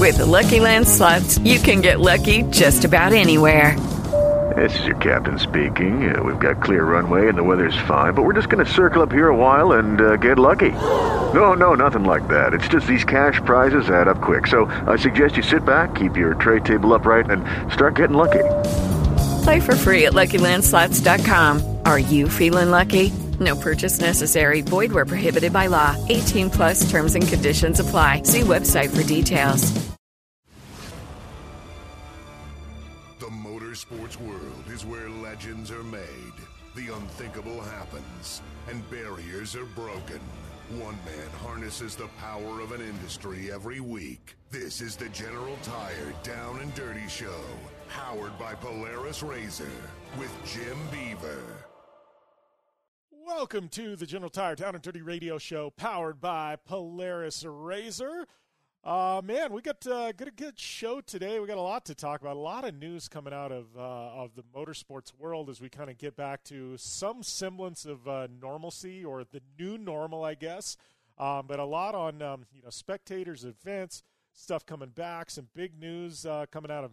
With the Lucky Land Slots, you can get lucky just about anywhere. This is your captain speaking. We've got clear runway and the weather's fine, but we're just going to circle up here a while and get lucky. No, nothing like that. It's just these cash prizes add up quick. So I suggest you sit back, keep your tray table upright, and start getting lucky. Play for free at LuckyLandSlots.com. Are you feeling lucky? No purchase necessary. Void where prohibited by law. 18 plus terms and conditions apply. See website for details. The motorsports world is where legends are made. The unthinkable happens, and barriers are broken. One man harnesses the power of an industry every week. This is the General Tire Down and Dirty Show, powered by Polaris RZR, with Jim Beaver. Welcome to the General Tire Down and Dirty Radio Show, powered by Polaris RZR. Man, we got a good show today. We got a lot to talk about. A lot of news coming out of the motorsports world as we kind of get back to some semblance of normalcy, or the new normal, I guess. But a lot on spectators, events, stuff coming back. Some big news coming out of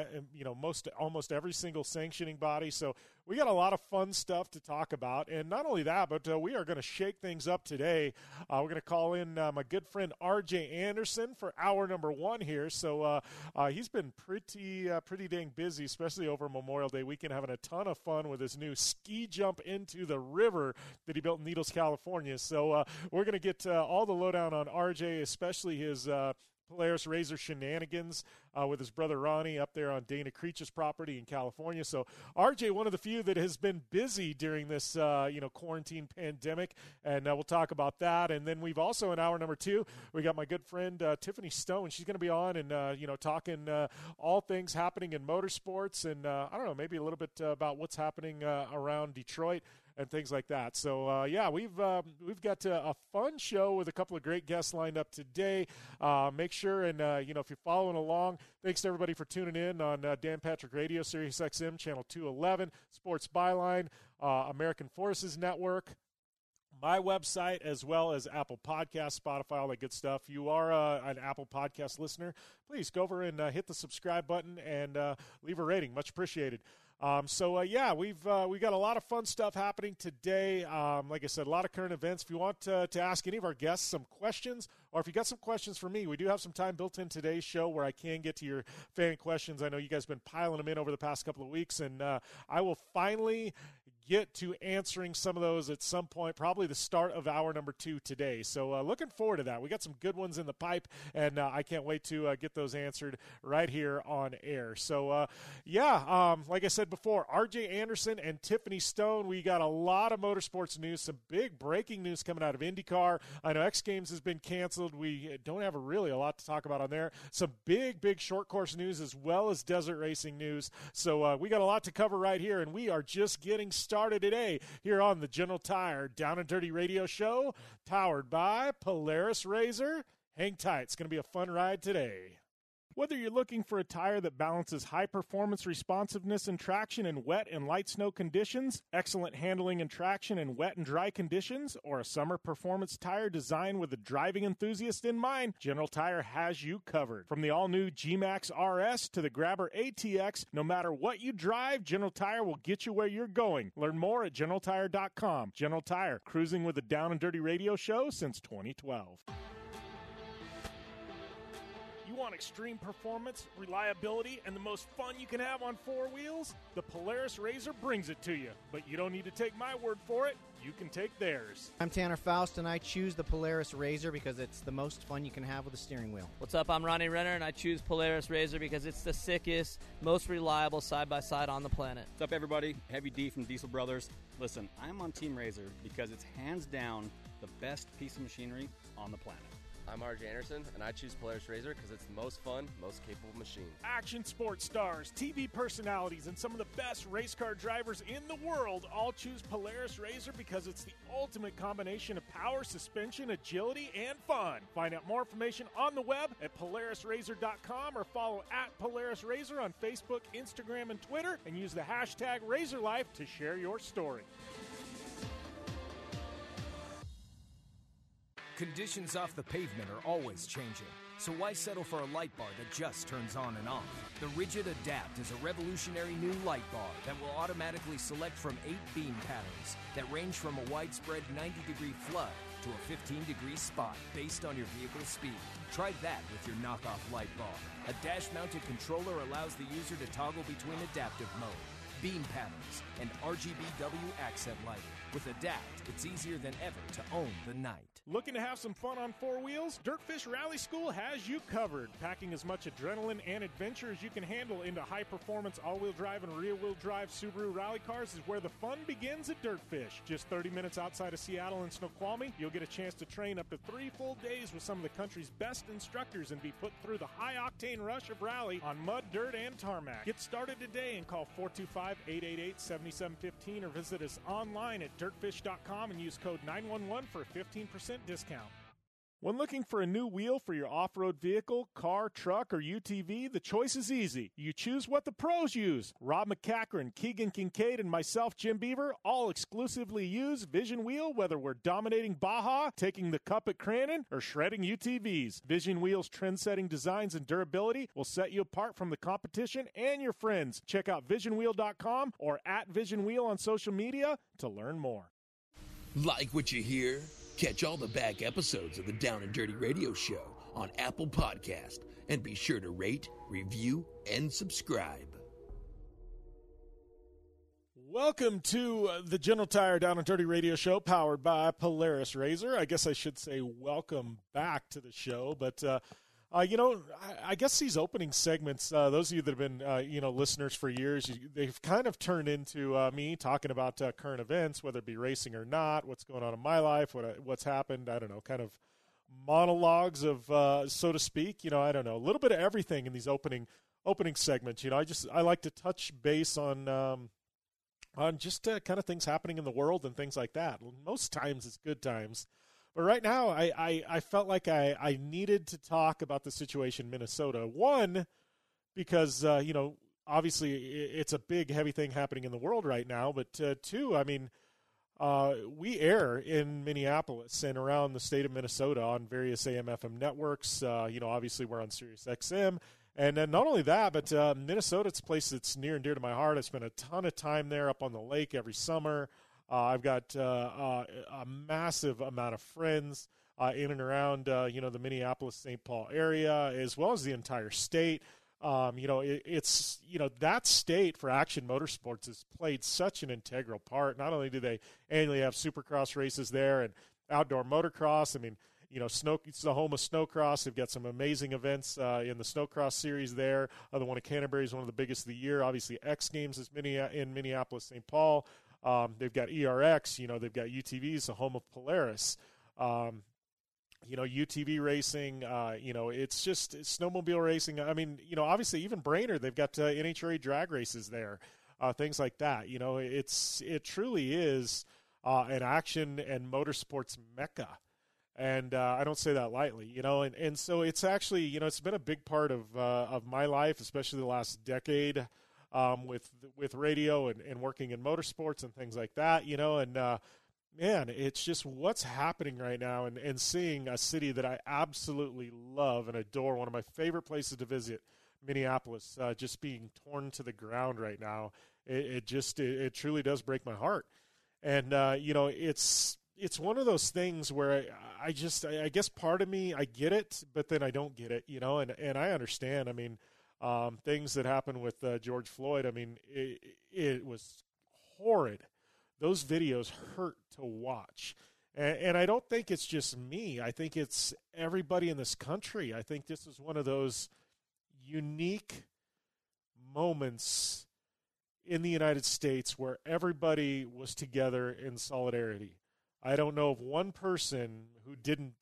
almost every single sanctioning body. So we got a lot of fun stuff to talk about. And not only that, but we are going to shake things up today. We're going to call in my good friend R.J. Anderson for hour number one here. So he's been pretty dang busy, especially over Memorial Day weekend, having a ton of fun with his new ski jump into the river that he built in Needles, California. So we're going to get all the lowdown on R.J., especially his Polaris RZR shenanigans with his brother Ronnie up there on Dana Creech's property in California. So RJ, one of the few that has been busy during this quarantine pandemic, and we'll talk about that. And then we've also, in hour number two, we got my good friend Tiffany Stone. She's going to be on and talking all things happening in motorsports, and I don't know, maybe a little bit about what's happening around Detroit and things like that. So, we've got a fun show with a couple of great guests lined up today. Make sure, and, if you're following along, thanks to everybody for tuning in on Dan Patrick Radio, Sirius XM, Channel 211, Sports Byline, American Forces Network, my website, as well as Apple Podcasts, Spotify, all that good stuff. If you are an Apple Podcast listener, please go over and hit the subscribe button and leave a rating. Much appreciated. We've got a lot of fun stuff happening today. Like I said, a lot of current events. If you want to ask any of our guests some questions, or if you got some questions for me, we do have some time built in today's show where I can get to your fan questions. I know you guys have been piling them in over the past couple of weeks, and I will finally get to answering some of those at some point, probably the start of hour number two today. So looking forward to that. We got some good ones in the pipe, and I can't wait to get those answered right here on air. So, like I said before, R.J. Anderson and Tiffany Stone, we got a lot of motorsports news, some big breaking news coming out of IndyCar. I know X Games has been canceled. We don't have really a lot to talk about on there. Some big short course news as well as desert racing news. So we got a lot to cover right here, and we are just getting started today here on the General Tire Down and Dirty Radio Show, powered by Polaris RZR. Hang tight. It's going to be a fun ride today. Whether you're looking for a tire that balances high performance responsiveness and traction in wet and light snow conditions, excellent handling and traction in wet and dry conditions, or a summer performance tire designed with the driving enthusiast in mind, General Tire has you covered. From the all-new G-Max RS to the Grabber ATX, no matter what you drive, General Tire will get you where you're going. Learn more at GeneralTire.com. General Tire, cruising with the Down and Dirty Radio Show since 2012. You want extreme performance, reliability, and the most fun you can have on four wheels? The Polaris RZR brings it to you. But you don't need to take my word for it. You can take theirs. I'm Tanner Faust, and I choose the Polaris RZR because it's the most fun you can have with a steering wheel. What's up? I'm Ronnie Renner, and I choose Polaris RZR because it's the sickest, most reliable side-by-side on the planet. What's up, everybody? Heavy D from Diesel Brothers. Listen, I'm on Team RZR because it's hands down the best piece of machinery on the planet. I'm R.J. Anderson, and I choose Polaris RZR because it's the most fun, most capable machine. Action sports stars, TV personalities, and some of the best race car drivers in the world all choose Polaris RZR because it's the ultimate combination of power, suspension, agility, and fun. Find out more information on the web at PolarisRZR.com or follow at Polaris RZR on Facebook, Instagram, and Twitter, and use the hashtag RazorLife to share your story. Conditions off the pavement are always changing. So why settle for a light bar that just turns on and off? The Rigid Adapt is a revolutionary new light bar that will automatically select from 8 beam patterns that range from a widespread 90-degree flood to a 15-degree spot based on your vehicle's speed. Try that with your knockoff light bar. A dash-mounted controller allows the user to toggle between adaptive mode, beam patterns, and RGBW accent lighting. With Adapt, it's easier than ever to own the night. Looking to have some fun on 4 wheels? Dirtfish Rally School has you covered. Packing as much adrenaline and adventure as you can handle into high-performance all-wheel drive and rear-wheel drive Subaru rally cars is where the fun begins at Dirtfish. Just 30 minutes outside of Seattle and Snoqualmie, you'll get a chance to train up to 3 full days with some of the country's best instructors and be put through the high-octane rush of rally on mud, dirt, and tarmac. Get started today and call 425-888-7715 or visit us online at dirtfish.com and use code 911 for a 15% discount. When looking for a new wheel for your off-road vehicle, car, truck, or UTV, the choice is easy. You choose what the pros use. Rob McCachran, Keegan Kincaid, and myself, Jim Beaver, all exclusively use Vision Wheel, whether we're dominating Baja, taking the cup at Crandon, or shredding UTVs. Vision Wheel's trend-setting designs and durability will set you apart from the competition and your friends. Check out visionwheel.com or at Vision Wheel on social media to learn more. Like what you hear? Catch all the back episodes of the Down and Dirty Radio Show on Apple Podcast, and be sure to rate, review, and subscribe. Welcome to the General Tire Down and Dirty Radio Show, powered by Polaris RZR. I guess I should say welcome back to the show, but I guess these opening segments, those of you that have been, listeners for years, they've kind of turned into me talking about current events, whether it be racing or not, what's going on in my life, what's happened, I don't know, kind of monologues of, so to speak, I don't know, a little bit of everything in these opening segments. I like to touch base on just kind of things happening in the world and things like that. Most times it's good times. But right now, I felt like I needed to talk about the situation in Minnesota. One, because, obviously it's a big, heavy thing happening in the world right now. But two, we air in Minneapolis and around the state of Minnesota on various AM/FM networks. Obviously we're on Sirius XM. And then not only that, but Minnesota, it's a place that's near and dear to my heart. I spent a ton of time there up on the lake every summer. I've got a massive amount of friends in and around, the Minneapolis-St. Paul area, as well as the entire state. It's that state for Action Motorsports has played such an integral part. Not only do they annually have Supercross races there and outdoor motocross, it's the home of snowcross. They've got some amazing events in the snowcross series there. The one at Canterbury is one of the biggest of the year. Obviously, X Games is in Minneapolis-St. Paul. They've got ERX, they've got UTVs, the home of Polaris, UTV racing, it's just snowmobile racing. Obviously even Brainerd, they've got NHRA drag races there, things like that. It truly is an action and motorsports mecca. And I don't say that lightly, and so it's actually, it's been a big part of my life, especially the last decade. With radio and working in motorsports and things like that, man, it's just what's happening right now and seeing a city that I absolutely love and adore, one of my favorite places to visit, Minneapolis, just being torn to the ground right now. It truly does break my heart. And, it's one of those things where I guess part of me, I get it, but then I don't get it, and I understand. Things that happened with George Floyd, it was horrid. Those videos hurt to watch. And I don't think it's just me. I think it's everybody in this country. I think this is one of those unique moments in the United States where everybody was together in solidarity. I don't know of one person who didn't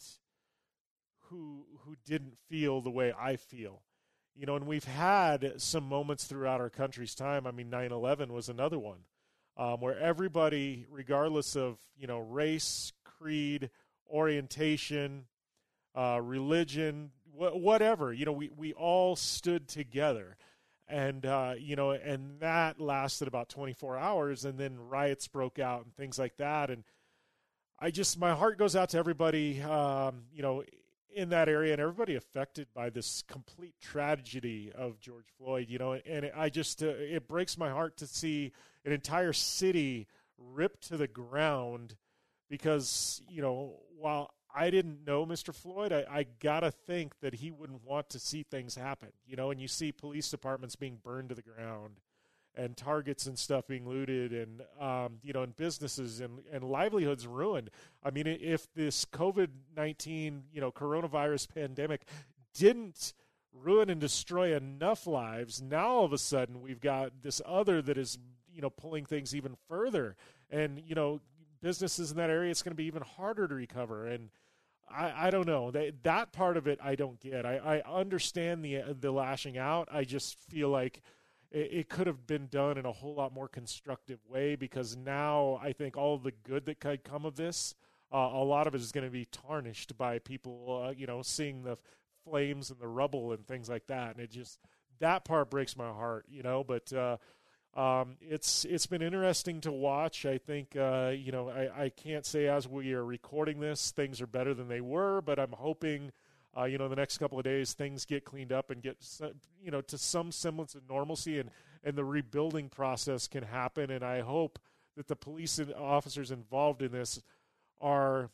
feel the way I feel. And we've had some moments throughout our country's time. 9/11 was another one, where everybody, regardless of, race, creed, orientation, religion, whatever, we all stood together. And, and that lasted about 24 hours, and then riots broke out and things like that. And my heart goes out to everybody, in that area and everybody affected by this complete tragedy of George Floyd, and it breaks my heart to see an entire city ripped to the ground because, while I didn't know Mr. Floyd, I got to think that he wouldn't want to see things happen, and you see police departments being burned to the ground and targets and stuff being looted and, and businesses and livelihoods ruined. I mean, if this COVID-19, coronavirus pandemic didn't ruin and destroy enough lives, now all of a sudden we've got this other that is, pulling things even further. And, businesses in that area, it's going to be even harder to recover. And I don't know. That part of it I don't get. I understand the lashing out. I just feel like it could have been done in a whole lot more constructive way, because now I think all the good that could come of this, a lot of it is going to be tarnished by people, seeing the flames and the rubble and things like that. And that part breaks my heart, but it's been interesting to watch. I think, I can't say as we are recording this, things are better than they were, but I'm hoping the next couple of days, things get cleaned up and get, to some semblance of normalcy, and the rebuilding process can happen. And I hope that the police and officers involved in this are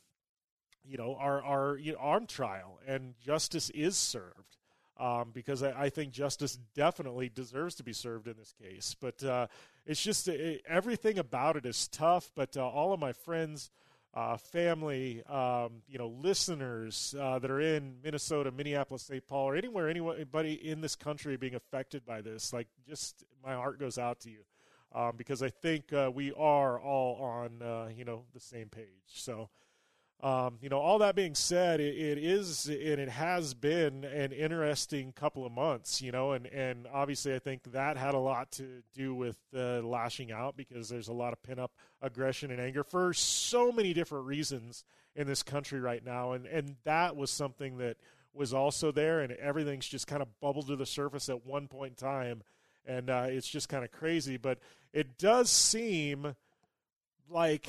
on trial and justice is served, because I think justice definitely deserves to be served in this case. But it's just everything about it is tough. But all of my friends, family, listeners that are in Minnesota, Minneapolis, St. Paul, or anybody in this country being affected by this, just my heart goes out to you, because I think we are all on, the same page. So, all that being said, it is, and it has been an interesting couple of months, and obviously I think that had a lot to do with lashing out, because there's a lot of pent-up aggression and anger for so many different reasons in this country right now, and that was something that was also there, and everything's just kind of bubbled to the surface at one point in time, and it's just kind of crazy. But it does seem like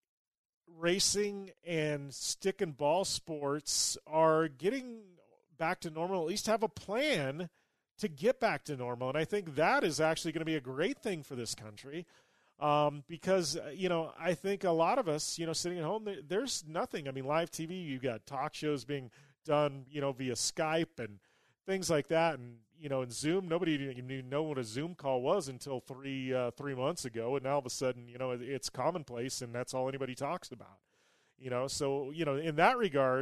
racing and stick and ball sports are getting back to normal, at least have a plan to get back to normal. And I think that is actually going to be a great thing for this country, because, I think a lot of us, sitting at home, there's nothing. I mean, live TV, you got talk shows being done, via Skype and things like that. And, in Zoom, nobody even know what a Zoom call was until 3 months ago. And now all of a sudden, it's commonplace, and that's all anybody talks about, So, in that regard,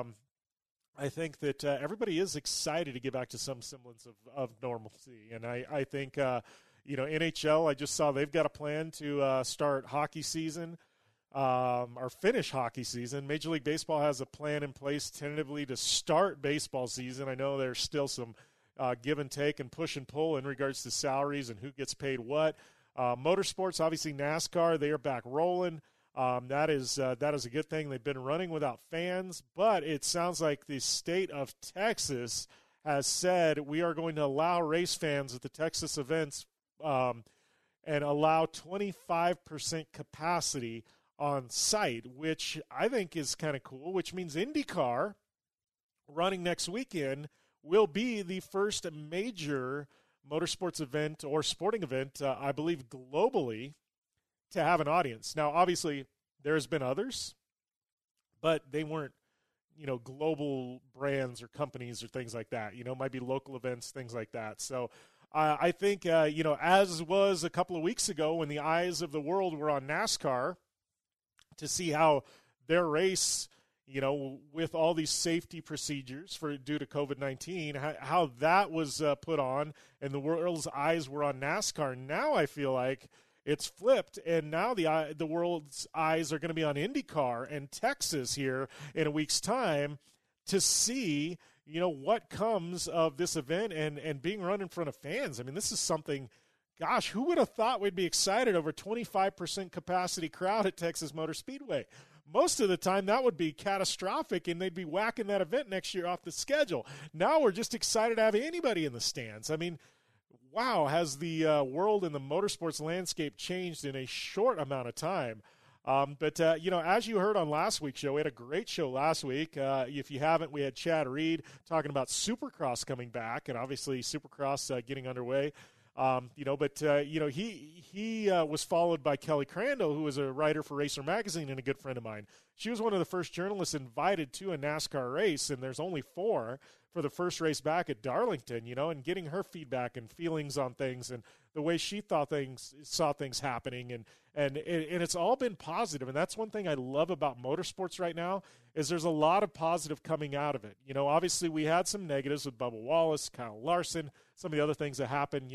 I think that everybody is excited to get back to some semblance of normalcy. And I think, NHL, I just saw they've got a plan to start hockey season, or finish hockey season. Major League Baseball has a plan in place tentatively to start baseball season. I know there's still some give and take and push and pull in regards to salaries and who gets paid what. Motorsports, obviously NASCAR, they are back rolling. That is a good thing. They've been running without fans, but it sounds like the state of Texas has said we are going to allow race fans at the Texas events and allow 25% capacity on site, which I think is kind of cool, which means IndyCar running next weekend will be the first major motorsports event or sporting event, I believe, globally, to have an audience. Now, obviously, there's been others, but they weren't, global brands or companies or things like that. Might be local events, things like that. So I think, as was a couple of weeks ago when the eyes of the world were on NASCAR to see how their race, with all these safety procedures due to COVID-19, how that was put on, and the world's eyes were on NASCAR. Now I feel like it's flipped, and now the world's eyes are going to be on IndyCar and Texas here in a week's time to see, what comes of this event and being run in front of fans. I mean, this is something, gosh, who would have thought we'd be excited over 25% capacity crowd at Texas Motor Speedway? Most of the time, that would be catastrophic, and they'd be whacking that event next year off the schedule. Now we're just excited to have anybody in the stands. I mean, wow, has the world and the motorsports landscape changed in a short amount of time? But as you heard on last week's show, we had a great show last week. If you haven't, we had Chad Reed talking about Supercross coming back, and obviously Supercross getting underway. He was followed by Kelly Crandall, who was a writer for Racer Magazine and a good friend of mine. She was one of the first journalists invited to a NASCAR race, and there's only 4 for the first race back at Darlington, and getting her feedback and feelings on things and the way she saw things happening. And it's all been positive. And that's one thing I love about motorsports right now is there's a lot of positive coming out of it. Obviously we had some negatives with Bubba Wallace, Kyle Larson, some of the other things that happened,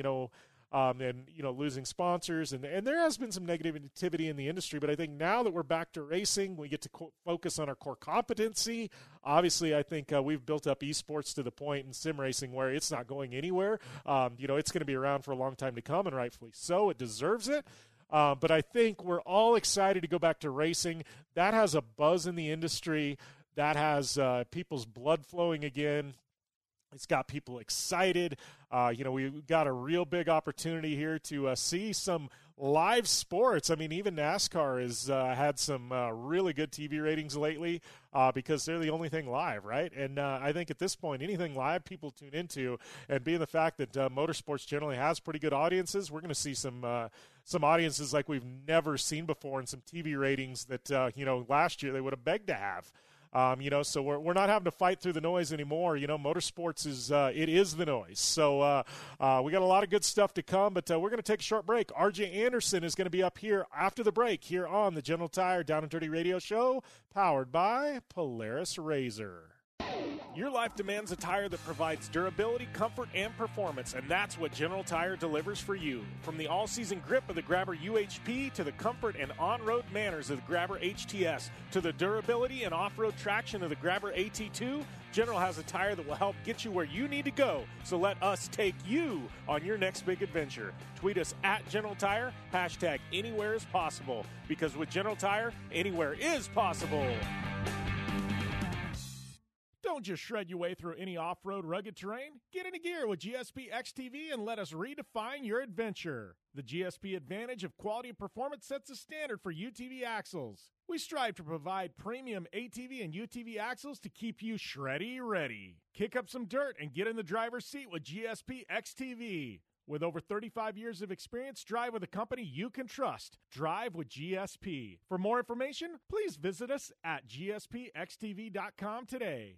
losing sponsors. And there has been some negativity in the industry. But I think now that we're back to racing, we get to focus on our core competency. Obviously, I think we've built up esports to the point in sim racing where it's not going anywhere. It's going to be around for a long time to come, and rightfully so. It deserves it. But I think we're all excited to go back to racing. That has a buzz in the industry. That has people's blood flowing again. It's got people excited. We've got a real big opportunity here to see some live sports. I mean, even NASCAR has had some really good TV ratings lately because they're the only thing live, right? And I think at this point, anything live people tune into, and being the fact that motorsports generally has pretty good audiences, we're going to see some audiences like we've never seen before, and some TV ratings that, last year they would have begged to have. So we're not having to fight through the noise anymore. Motorsports is the noise. So we got a lot of good stuff to come, but we're going to take a short break. RJ Anderson is going to be up here after the break here on the General Tire Down and Dirty Radio Show, powered by Polaris RZR. Your life demands a tire that provides durability, comfort, and performance, and that's what General Tire delivers for you. From the all-season grip of the Grabber UHP to the comfort and on-road manners of the Grabber HTS to the durability and off-road traction of the Grabber AT2, General has a tire that will help get you where you need to go. So let us take you on your next big adventure. Tweet us at General Tire, hashtag anywhere is possible, because with General Tire, anywhere is possible. Don't just shred your way through any off-road rugged terrain. Get into gear with GSP XTV and let us redefine your adventure. The GSP advantage of quality and performance sets a standard for UTV axles. We strive to provide premium ATV and UTV axles to keep you shreddy ready. Kick up some dirt and get in the driver's seat with GSP XTV. With over 35 years of experience, drive with a company you can trust. Drive with GSP. For more information, please visit us at gspxtv.com today.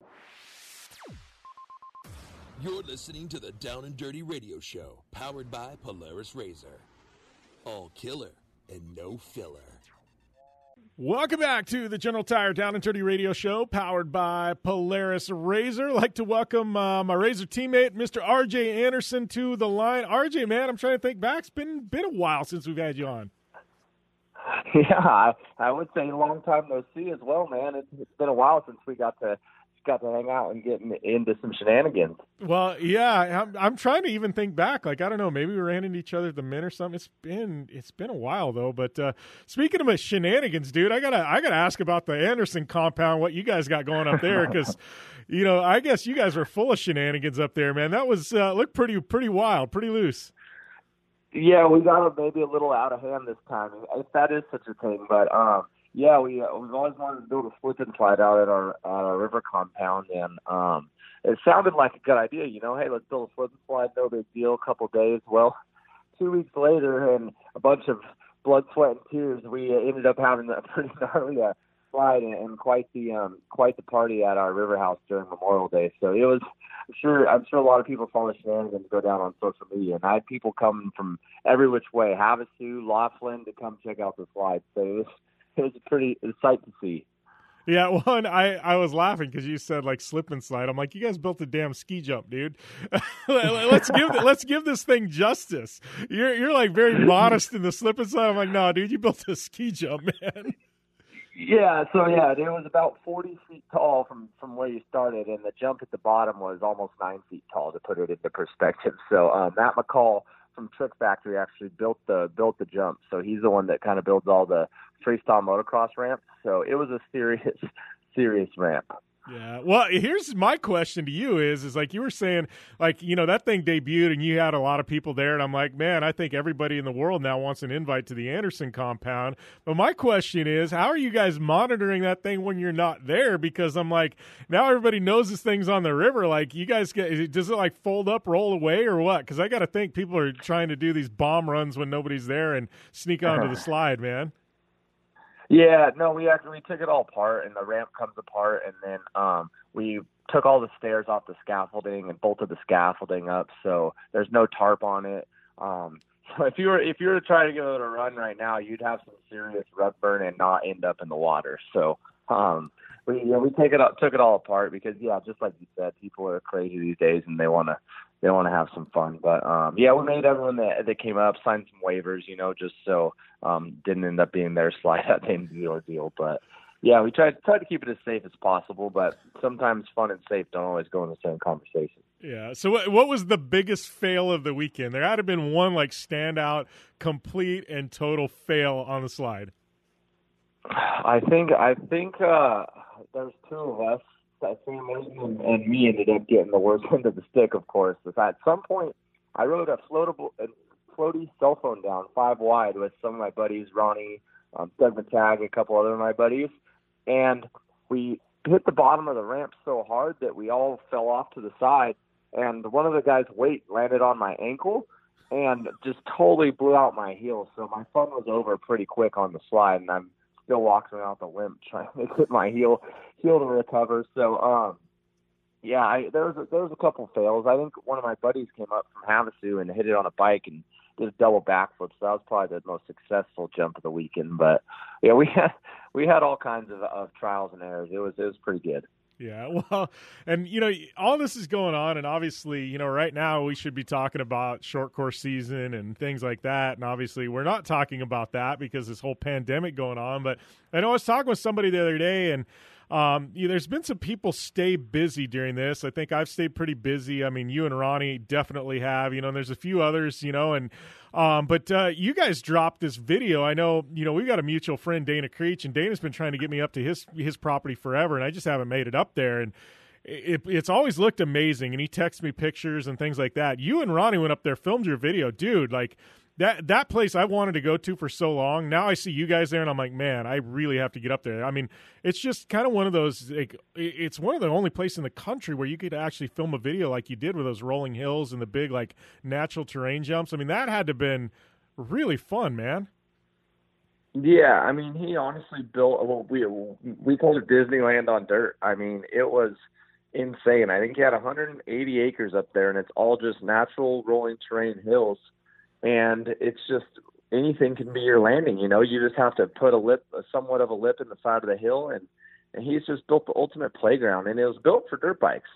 You're listening to the Down and Dirty Radio Show, powered by Polaris RZR. All killer and no filler. Welcome back to the General Tire Down and Dirty Radio Show, powered by Polaris RZR. I'd like to welcome my RZR teammate, Mr. RJ Anderson, to the line. RJ, man, I'm trying to think back. It's been a while since we've had you on. Yeah, I would say a long time no see as well, man. It's been a while since we got to hang out and get into some shenanigans. Well, yeah, I'm trying to even think back. Like, I don't know, maybe we ran into each other at the Mint or something. It's been a while though. But speaking of shenanigans, dude, I gotta ask about the Anderson compound. What you guys got going up there? Because I guess you guys were full of shenanigans up there, man. That was looked pretty wild, pretty loose. Yeah, we got it maybe a little out of hand this time, if that is such a thing. But yeah, we've always wanted to build a slip and slide out at our river compound, and it sounded like a good idea. Hey, let's build a slip and slide, no big deal. A couple of days. Well, 2 weeks later, and a bunch of blood, sweat, and tears, we ended up having a pretty gnarly slide and quite the party at our river house during Memorial Day. So it was. I'm sure a lot of people follow shenanigans go down on social media, and I had people coming from every which way, Havasu, Laughlin, to come check out the slide. So it was a sight to see. Yeah, well, and I was laughing because you said like slip and slide. I'm like, you guys built a damn ski jump, dude. let's give this thing justice. You're like very modest in the slip and slide. I'm like, no, dude, you built a ski jump, man. Yeah, so it was about 40 feet tall from where you started, and the jump at the bottom was almost 9 feet tall, to put it into perspective. So Matt McCall from Trick Factory actually built the jump. So he's the one that kind of builds all the freestyle motocross ramps. So it was a serious ramp. Yeah. Well, here's my question to you is like you were saying, like, that thing debuted and you had a lot of people there. And I'm like, man, I think everybody in the world now wants an invite to the Anderson compound. But my question is, how are you guys monitoring that thing when you're not there? Because I'm like, now everybody knows this thing's on the river. Like, you guys does it like fold up, roll away or what? Because I got to think people are trying to do these bomb runs when nobody's there and sneak onto the slide, man. Yeah, no, we took it all apart, and the ramp comes apart, and then we took all the stairs off the scaffolding and bolted the scaffolding up, so there's no tarp on it. So if you were to try to give it a run right now, you'd have some serious rut burn and not end up in the water. So we took it all apart because just like you said, people are crazy these days and they want to have some fun. But we made everyone that came up sign some waivers, just so didn't end up being their slide that same deal. But yeah, we tried to keep it as safe as possible, but sometimes fun and safe don't always go in the same conversation. Yeah. So what was the biggest fail of the weekend? There had to have been one like standout, complete and total fail on the slide. I think there's two of us. Sam and me ended up getting the worst end of the stick, of course. At some point, I rode a floaty cell phone down 5 wide with some of my buddies, Ronnie, Doug McTagg, a couple other of my buddies, and we hit the bottom of the ramp so hard that we all fell off to the side, and one of the guys' weight landed on my ankle and just totally blew out my heel. So my fun was over pretty quick on the slide, and I'm still walking around with a limp trying to get my heel to recover. So, there was a couple fails. I think one of my buddies came up from Havasu and hit it on a bike and did a double backflip. So that was probably the most successful jump of the weekend. But yeah, we had all kinds of trials and errors. It was pretty good. Yeah, well, and, all this is going on, and obviously, right now we should be talking about short course season and things like that, and obviously we're not talking about that because this whole pandemic going on, but I know I was talking with somebody the other day, and there's been some people stay busy during this. I think I've stayed pretty busy. I mean, you and Ronnie definitely have, and there's a few others, and but you guys dropped this video. I know, we've got a mutual friend, Dana Creech, and Dana's been trying to get me up to his property forever, and I just haven't made it up there. And it's always looked amazing, and he texts me pictures and things like that. You and Ronnie went up there, filmed your video. Dude, like, that place I wanted to go to for so long. Now I see you guys there, and I'm like, man, I really have to get up there. I mean, it's just kind of one of those, like, it's one of the only places in the country where you could actually film a video like you did with those rolling hills and the big, like, natural terrain jumps. I mean, that had to have been really fun, man. Yeah, I mean, he honestly built, we called it Disneyland on dirt. I mean, it was insane. I think he had 180 acres up there, and it's all just natural rolling terrain hills. And it's just anything can be your landing, You just have to put somewhat of a lip in the side of the hill, and he's just built the ultimate playground. And it was built for dirt bikes.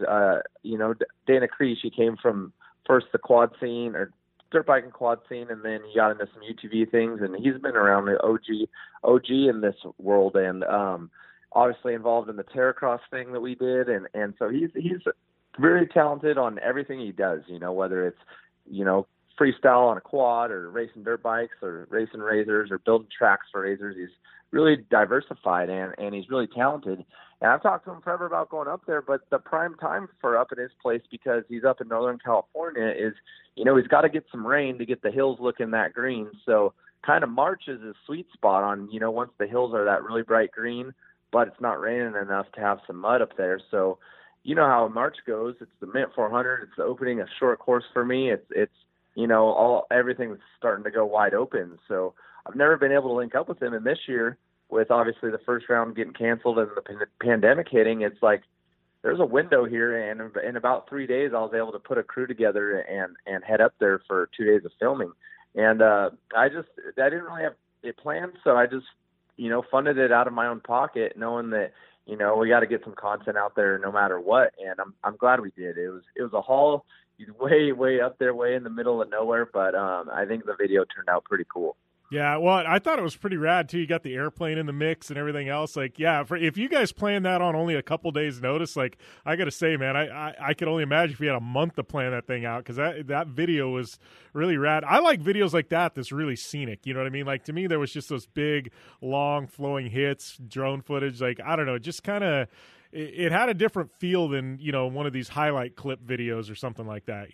Dana Creech, he came from first the quad scene or dirt bike and quad scene, and then he got into some UTV things. And he's been around the OG in this world, and obviously involved in the Terracross thing that we did. And so he's very talented on everything he does. Whether it's freestyle on a quad or racing dirt bikes or racing razors or building tracks for razors. He's really diversified and he's really talented. And I've talked to him forever about going up there, but the prime time for up at his place, because he's up in Northern California, is, he's got to get some rain to get the hills looking that green. So kind of March is his sweet spot on, once the hills are that really bright green, but it's not raining enough to have some mud up there. So you know how March goes. It's the Mint 400. It's the opening of short course for me. It's everything's starting to go wide open. So I've never been able to link up with him. And this year, with obviously the first round getting canceled and the pandemic hitting, it's like there's a window here. And in about 3 days, I was able to put a crew together and head up there for 2 days of filming. And I didn't really have it planned, so I just funded it out of my own pocket, knowing that we got to get some content out there no matter what. And I'm glad we did. It was a haul. He's way up there, way in the middle of nowhere, but I think the video turned out pretty cool. Yeah, well, I thought it was pretty rad, too. You got the airplane in the mix and everything else. Like, yeah, if you guys planned that on only a couple days' notice, like, I got to say, man, I could only imagine if you had a month to plan that thing out, because that video was really rad. I like videos like that that's really scenic, you know what I mean? Like, to me, there was just those big, long, flowing hits, drone footage. Like, I don't know, just kind of... it had a different feel than, one of these highlight clip videos or something like that,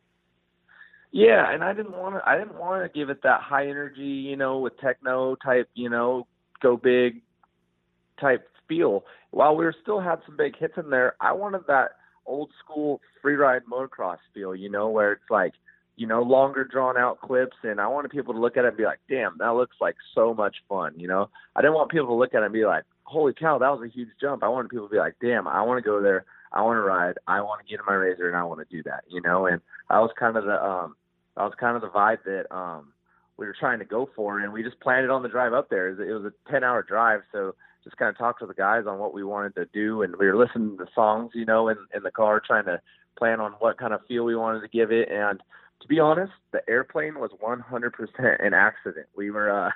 Yeah, and I didn't want to give it that high energy, with techno type, go big type feel. While we still had some big hits in there, I wanted that old school free ride motocross feel, where it's like, longer drawn out clips, and I wanted people to look at it and be like, damn, that looks like so much fun, I didn't want people to look at it and be like, holy cow, that was a huge jump. I wanted people to be like, damn, I want to go there, I want to ride, I want to get in my razor, and I want to do that, and that was kind of the vibe that we were trying to go for, and we just planned it on the drive up there. It was a 10-hour drive, so just kind of talked to the guys on what we wanted to do, and we were listening to songs, in the car, trying to plan on what kind of feel we wanted to give it. And to be honest, the airplane was 100% an accident. We were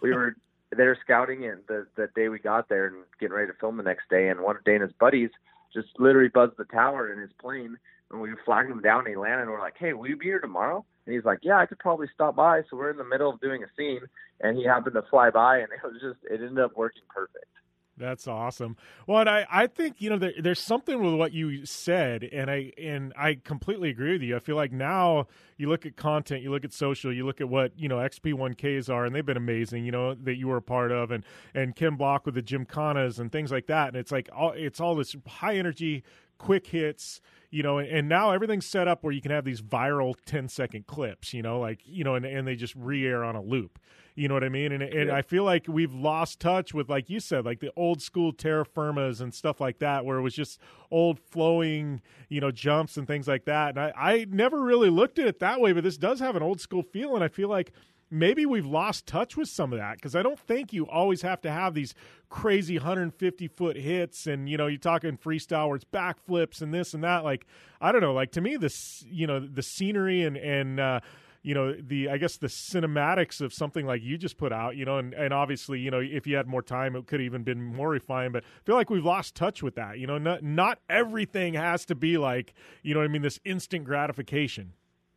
there scouting it the day we got there and getting ready to film the next day, and one of Dana's buddies just literally buzzed the tower in his plane, and we flagged him down, and he landed, and we're like, hey, will you be here tomorrow? And he's like, yeah, I could probably stop by. So we're in the middle of doing a scene, and he happened to fly by, and it ended up working perfect. That's awesome. Well, and I think, there's something with what you said, and I completely agree with you. I feel like now you look at content, you look at social, you look at what, XP1Ks are, and they've been amazing, that you were a part of, and Ken Block with the Gymkhanas and things like that. And it's like, it's all this high energy, quick hits, and now everything's set up where you can have these viral 10-second clips, and they just re-air on a loop. You know what I mean? And I feel like we've lost touch with, like you said, like the old school terra firmas and stuff like that, where it was just old flowing, jumps and things like that. And I never really looked at it that way, but this does have an old school feel, and I feel like maybe we've lost touch with some of that, because I don't think you always have to have these crazy 150-foot hits and, you're talking freestyle where it's backflips and this and that. Like, I don't know, like to me, this, the scenery and I guess the cinematics of something like you just put out, and obviously, if you had more time, it could have even been more refined, but I feel like we've lost touch with that. Not everything has to be like, this instant gratification.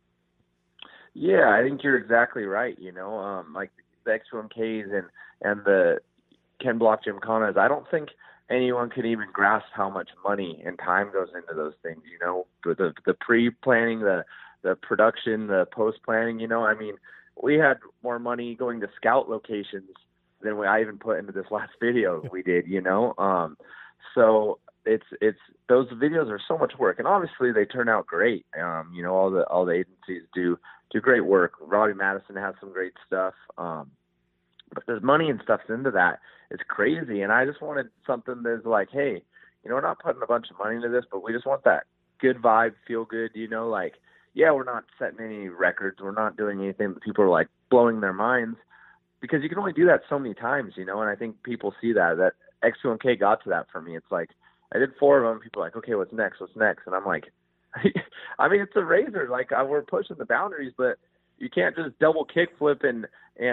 Yeah, I think you're exactly right. Like the X1Ks and the Ken Block Gymkhanas, I don't think anyone can even grasp how much money and time goes into those things. The pre-planning, the production, the post-planning. We had more money going to scout locations than I even put into this last video we did. So it's those videos are so much work, and obviously they turn out great. All the agencies do great work. Robbie Madison has some great stuff. But there's money and stuff into that. It's crazy. And I just wanted something that's like, hey, we're not putting a bunch of money into this, but we just want that good vibe, feel good, like, yeah, we're not setting any records. We're not doing anything that people are like blowing their minds, because you can only do that so many times, and I think people see that X2MK got to that for me. It's like, I did 4 of them. People are like, okay, what's next? And I'm like, it's a razor. Like, we're pushing the boundaries, but you can't just double kickflip and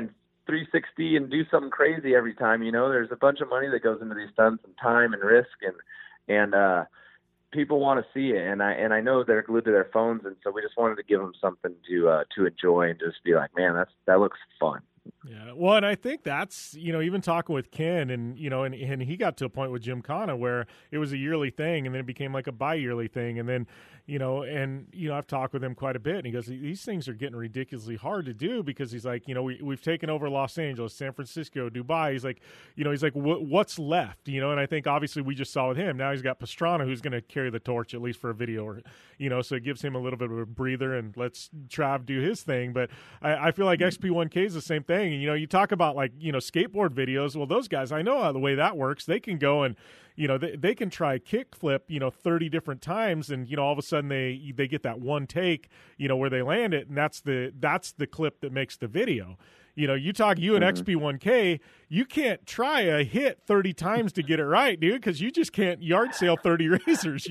360 and do something crazy every time. There's a bunch of money that goes into these stunts, and time and risk, and people want to see it. And I know they're glued to their phones. And so we just wanted to give them something to enjoy and just be like, man, that looks fun. Yeah. Well, and I think that's, even talking with Ken and he got to a point with Gymkhana where it was a yearly thing, and then it became like a bi-yearly thing. And then, I've talked with him quite a bit, and he goes, these things are getting ridiculously hard to do, because he's like, we've taken over Los Angeles, San Francisco, Dubai. He's like, what's left, and I think obviously we just saw with him. Now he's got Pastrana, who's going to carry the torch, at least for a video, or, so it gives him a little bit of a breather, and lets Trav do his thing. But I feel like XP1K is the same thing. And, you talk about skateboard videos. Well, those guys, I know how the way that works. They can go and, they can try kickflip, 30 different times, and, all of a sudden they get that one take, where they land it, and that's the clip that makes the video. You and XP1K, you can't try a hit 30 times to get it right, dude, because you just can't yard sale 30 razors,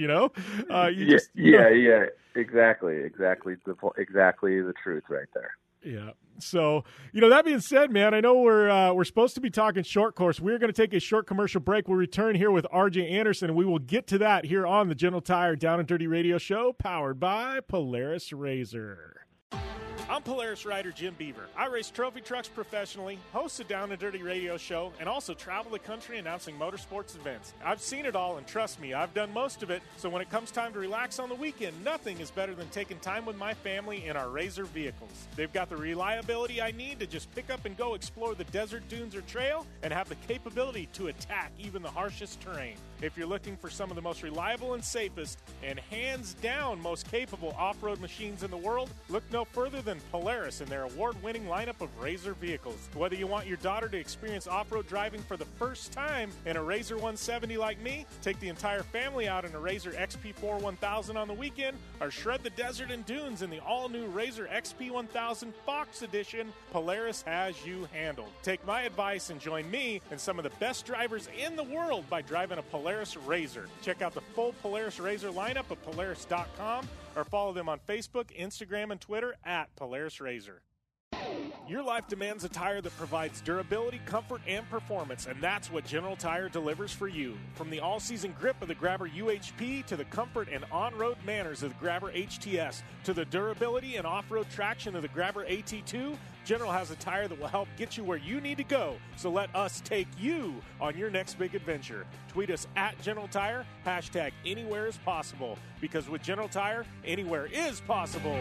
Yeah, exactly the truth right there. Yeah. So, that being said, man, I know we're supposed to be talking short course. We're going to take a short commercial break. We'll return here with RJ Anderson, and we will get to that here on the General Tire Down and Dirty Radio Show, powered by Polaris Razor. I'm Polaris rider Jim Beaver. I race trophy trucks professionally, host a Down and Dirty radio show, and also travel the country announcing motorsports events. I've seen it all, and trust me, I've done most of it, so when it comes time to relax on the weekend, nothing is better than taking time with my family in our RZR vehicles. They've got the reliability I need to just pick up and go explore the desert, dunes, or trail, and have the capability to attack even the harshest terrain. If you're looking for some of the most reliable and safest, and hands down most capable off-road machines in the world, look no further than Polaris and their award-winning lineup of RZR vehicles. Whether you want your daughter to experience off-road driving for the first time in a RZR 170 like me, take the entire family out in a RZR XP4 1000 on the weekend, or shred the desert and dunes in the all-new RZR XP 1000 Fox Edition, Polaris has you handled. Take my advice and join me and some of the best drivers in the world by driving a Polaris RZR. Check out the full Polaris RZR lineup at Polaris.com or follow them on Facebook, Instagram, and Twitter at Polaris RZR. Your life demands a tire that provides durability, comfort, and performance, and that's what General Tire delivers for you. From the all-season grip of the Grabber UHP to the comfort and on-road manners of the Grabber HTS to the durability and off-road traction of the Grabber AT2, General has a tire that will help get you where you need to go. So let us take you on your next big adventure. Tweet us at General Tire, hashtag anywhere is possible, because with General Tire, anywhere is possible.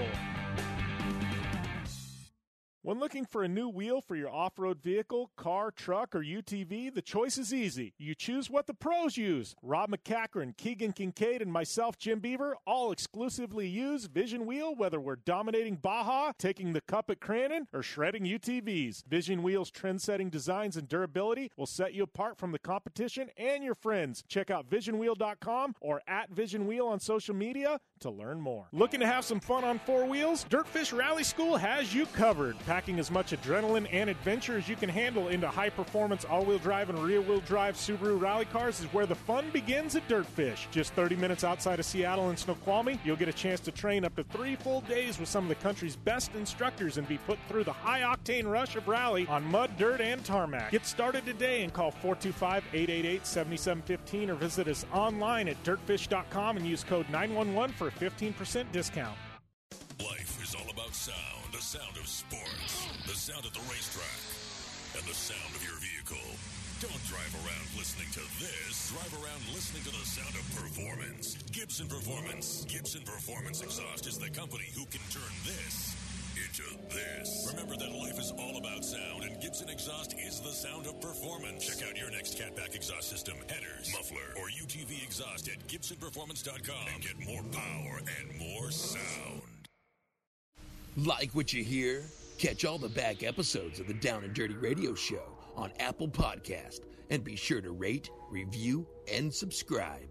When looking for a new wheel for your off-road vehicle, car, truck, or UTV, the choice is easy. You choose what the pros use. Rob McCachran, Keegan Kincaid, and myself, Jim Beaver, all exclusively use Vision Wheel, whether we're dominating Baja, taking the cup at Crandon, or shredding UTVs. Vision Wheel's trend-setting designs and durability will set you apart from the competition and your friends. Check out visionwheel.com or at Vision Wheel on social media to learn more. Looking to have some fun on four wheels? Dirtfish Rally School has you covered. Packing as much adrenaline and adventure as you can handle into high-performance all-wheel drive and rear-wheel drive Subaru rally cars is where the fun begins at Dirtfish. Just 30 minutes outside of Seattle and Snoqualmie, you'll get a chance to train up to 3 full days with some of the country's best instructors and be put through the high-octane rush of rally on mud, dirt, and tarmac. Get started today and call 425-888-7715 or visit us online at dirtfish.com and use code 911 for a 15% discount. Life is all about sound. The sound of sports, the sound at the racetrack, and the sound of your vehicle. Don't drive around listening to this. Drive around listening to the sound of performance. Gibson Performance. Gibson Performance Exhaust is the company who can turn this into this. Remember that life is all about sound, and Gibson Exhaust is the sound of performance. Check out your next catback exhaust system, headers, muffler, or UTV exhaust at GibsonPerformance.com and get more power and more sound. Like what you hear? Catch all the back episodes of the Down and Dirty Radio Show on Apple Podcast, and be sure to rate, review, and subscribe.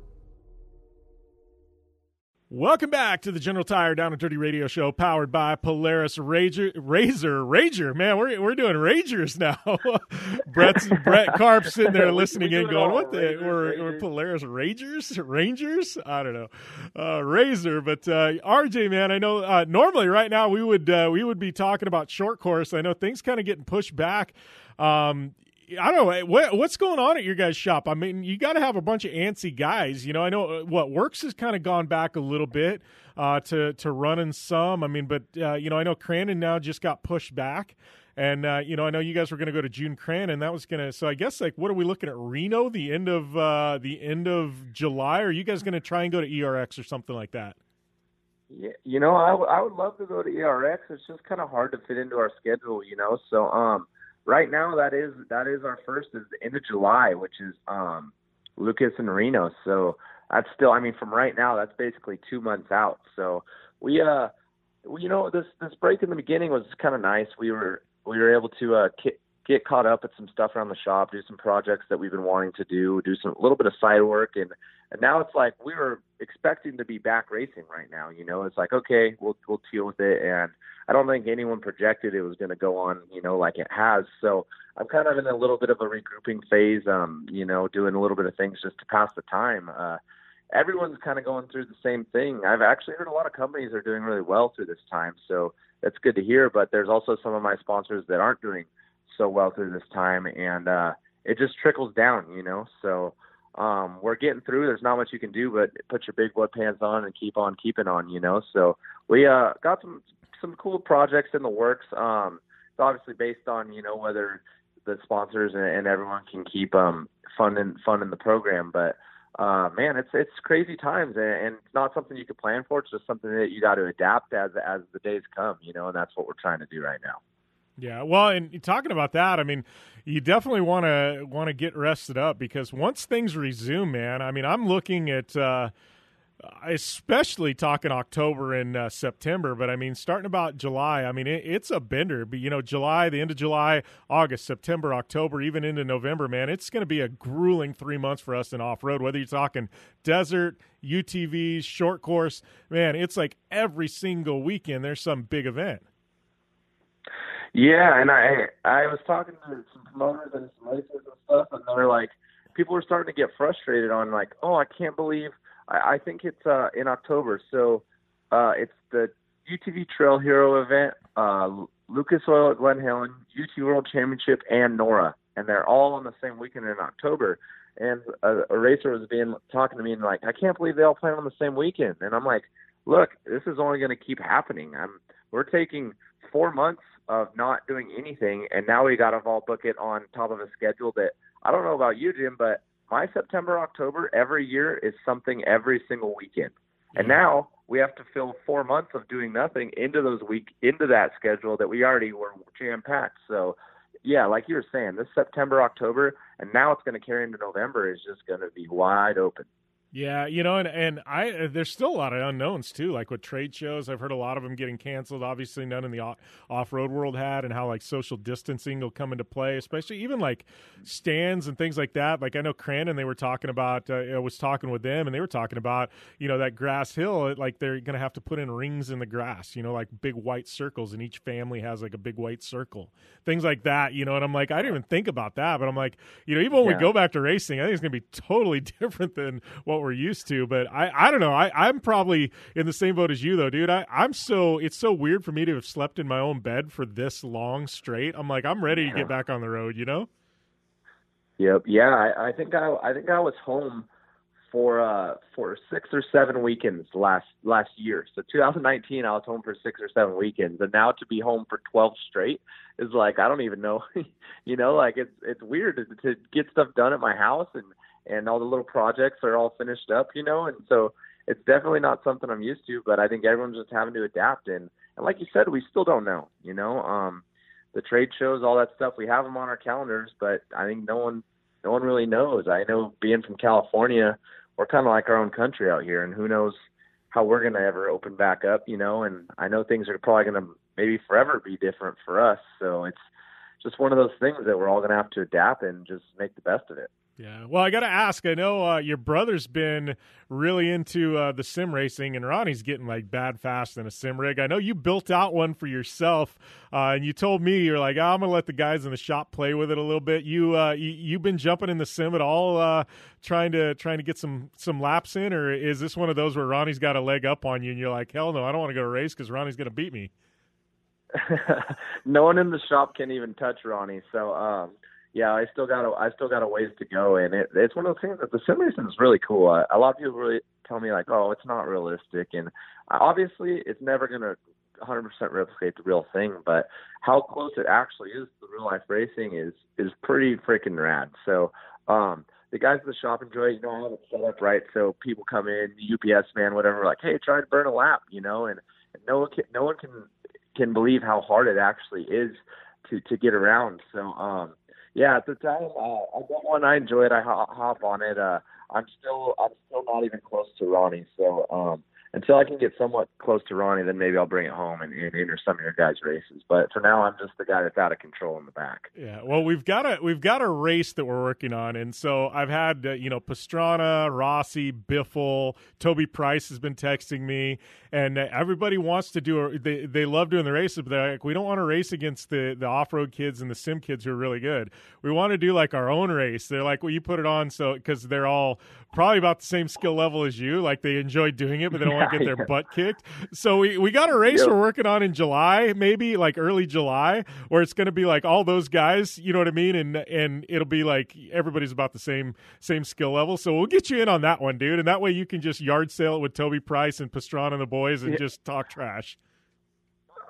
Welcome back to the General Tire Down and Dirty Radio Show, powered by Polaris RZR. Man, we're doing Ragers now. Brett Karp's sitting there listening in, going, "What the? We're Polaris Rangers? I don't know, RZR." But RJ, man, I know normally right now we would be talking about short course. I know things kind of getting pushed back. I don't know what's going on at your guys' shop. I mean, you got to have a bunch of antsy guys. You know, I know Works has kind of gone back a little bit to running some. I mean, but you know, I know Crandon now just got pushed back, and you know, I know you guys were going to go to June Crandon. That was going to. So I guess what are we looking at? Reno, the end of July. Or are you guys going to try and go to ERX or something like that? Yeah, you know, I would love to go to ERX. It's just kind of hard to fit into our schedule, you know. So right now, that is our first is the end of July, which is Lucas and Reno. So that's still, I mean, from right now, that's basically 2 months out. So we you know, this break in the beginning was kind of nice. We were able to get caught up at some stuff around the shop, do some projects that we've been wanting to do a little bit of side work, and now it's like we were expecting to be back racing right now. You know, it's like, okay, we'll deal with it, and I don't think anyone projected it was going to go on, you know, like it has. So I'm kind of in a little bit of a regrouping phase, you know, doing a little bit of things just to pass the time. Everyone's kind of going through the same thing. I've actually heard a lot of companies are doing really well through this time, so that's good to hear. But there's also some of my sponsors that aren't doing so well through this time, and it just trickles down, you know. So we're getting through. There's not much you can do but put your big boy pants on and keep on keeping on, you know. So we got some some cool projects in the works. It's obviously based on, whether the sponsors and everyone can keep funding the program. But man, it's crazy times, and it's not something you can plan for. It's just something that you got to adapt as the days come, and that's what we're trying to do right now. Yeah, well, and talking about that, I mean, you definitely want to get rested up, because once things resume, man, I mean, I'm looking at especially talking October and September, but I mean, starting about July, I mean, it's a bender. But, July, the end of July, August, September, October, even into November, man, it's going to be a grueling 3 months for us in off-road, whether you're talking desert, UTVs, short course. Man, it's like every single weekend there's some big event. Yeah, and I was talking to some promoters and some racers and stuff, and they're like, people were starting to get frustrated on like, oh, I can't believe, I think it's in October, so it's the UTV Trail Hero event, Lucas Oil at Glen Helen, UT World Championship, and NORA, and they're all on the same weekend in October. And a racer was talking to me and like, I can't believe they all plan on the same weekend. And I'm like, look, this is only going to keep happening. We're taking 4 months of not doing anything, and now we got to all book it on top of a schedule that, I don't know about you, Jim, but my September, October every year is something every single weekend. And now we have to fill 4 months of doing nothing into that schedule that we already were jam-packed. So, yeah, like you were saying, this September, October, and now it's going to carry into November is just going to be wide open. Yeah, and there's still a lot of unknowns too, like with trade shows. I've heard a lot of them getting canceled. Obviously, none in the off-road world had, and how like social distancing will come into play, especially even like stands and things like that. Like I know Crandon, they were talking about. I was talking with them, and they were talking about that grass hill. Like they're going to have to put in rings in the grass, like big white circles, and each family has like a big white circle, things like that. And I'm like, I didn't even think about that, but I'm like, even when we go back to racing, I think it's going to be totally different than what we're used to. But I don't know. I'm probably in the same boat as you though, dude. It's so weird for me to have slept in my own bed for this long straight. I'm like, I'm ready to get back on the road, Yep. Yeah. I think I was home for 6 or 7 weekends last year. So 2019, I was home for 6 or 7 weekends, and now to be home for 12 straight is like, I don't even know, like it's weird to get stuff done at my house, and all the little projects are all finished up, and so it's definitely not something I'm used to, but I think everyone's just having to adapt. And like you said, we still don't know, the trade shows, all that stuff, we have them on our calendars, but I think no one really knows. I know being from California, we're kind of like our own country out here, and who knows how we're going to ever open back up, and I know things are probably going to maybe forever be different for us. So it's just one of those things that we're all going to have to adapt and just make the best of it. Yeah. Well, I got to ask, I know your brother's been really into the sim racing, and Ronnie's getting like bad fast in a sim rig. I know you built out one for yourself, and you told me, you're like, I'm going to let the guys in the shop play with it a little bit. You've been jumping in the sim at all, trying to get some laps in, or is this one of those where Ronnie's got a leg up on you and you're like, hell no, I don't want to go to race because Ronnie's going to beat me? No one in the shop can even touch Ronnie. So, yeah, I still got a ways to go, and it's one of those things that the sim racing is really cool. A lot of people really tell me like, oh, it's not realistic, and obviously it's never going to 100% replicate the real thing. But how close it actually is to real life racing is pretty freaking rad. So the guys in the shop enjoy it. I have it set up right, so people come in, the UPS man, whatever, like, hey, try to burn a lap, and no one can believe how hard it actually is to get around. So. Yeah, at the time, I got one. I enjoy it. I hop on it. I'm still not even close to Ronnie. So until I can get somewhat close to Ronnie, then maybe I'll bring it home and enter some of your guys' races. But for now, I'm just the guy that's out of control in the back. Yeah, well, we've got a race that we're working on, and so I've had Pastrana, Rossi, Biffle, Toby Price has been texting me, and everybody wants to do they love doing the races, but they're like, we don't want to race against the off-road kids and the sim kids who are really good. We want to do like our own race. They're like, well, you put it on so because they're all probably about the same skill level as you. Like they enjoy doing it, but they don't want to get their butt kicked. So we got a race we're working on in July, maybe like early July, where it's going to be like all those guys, you know what I mean? And it'll be like everybody's about the same skill level. So we'll get you in on that one, dude. And that way you can just yard sale it with Toby Price and Pastrana and the boys and just talk trash.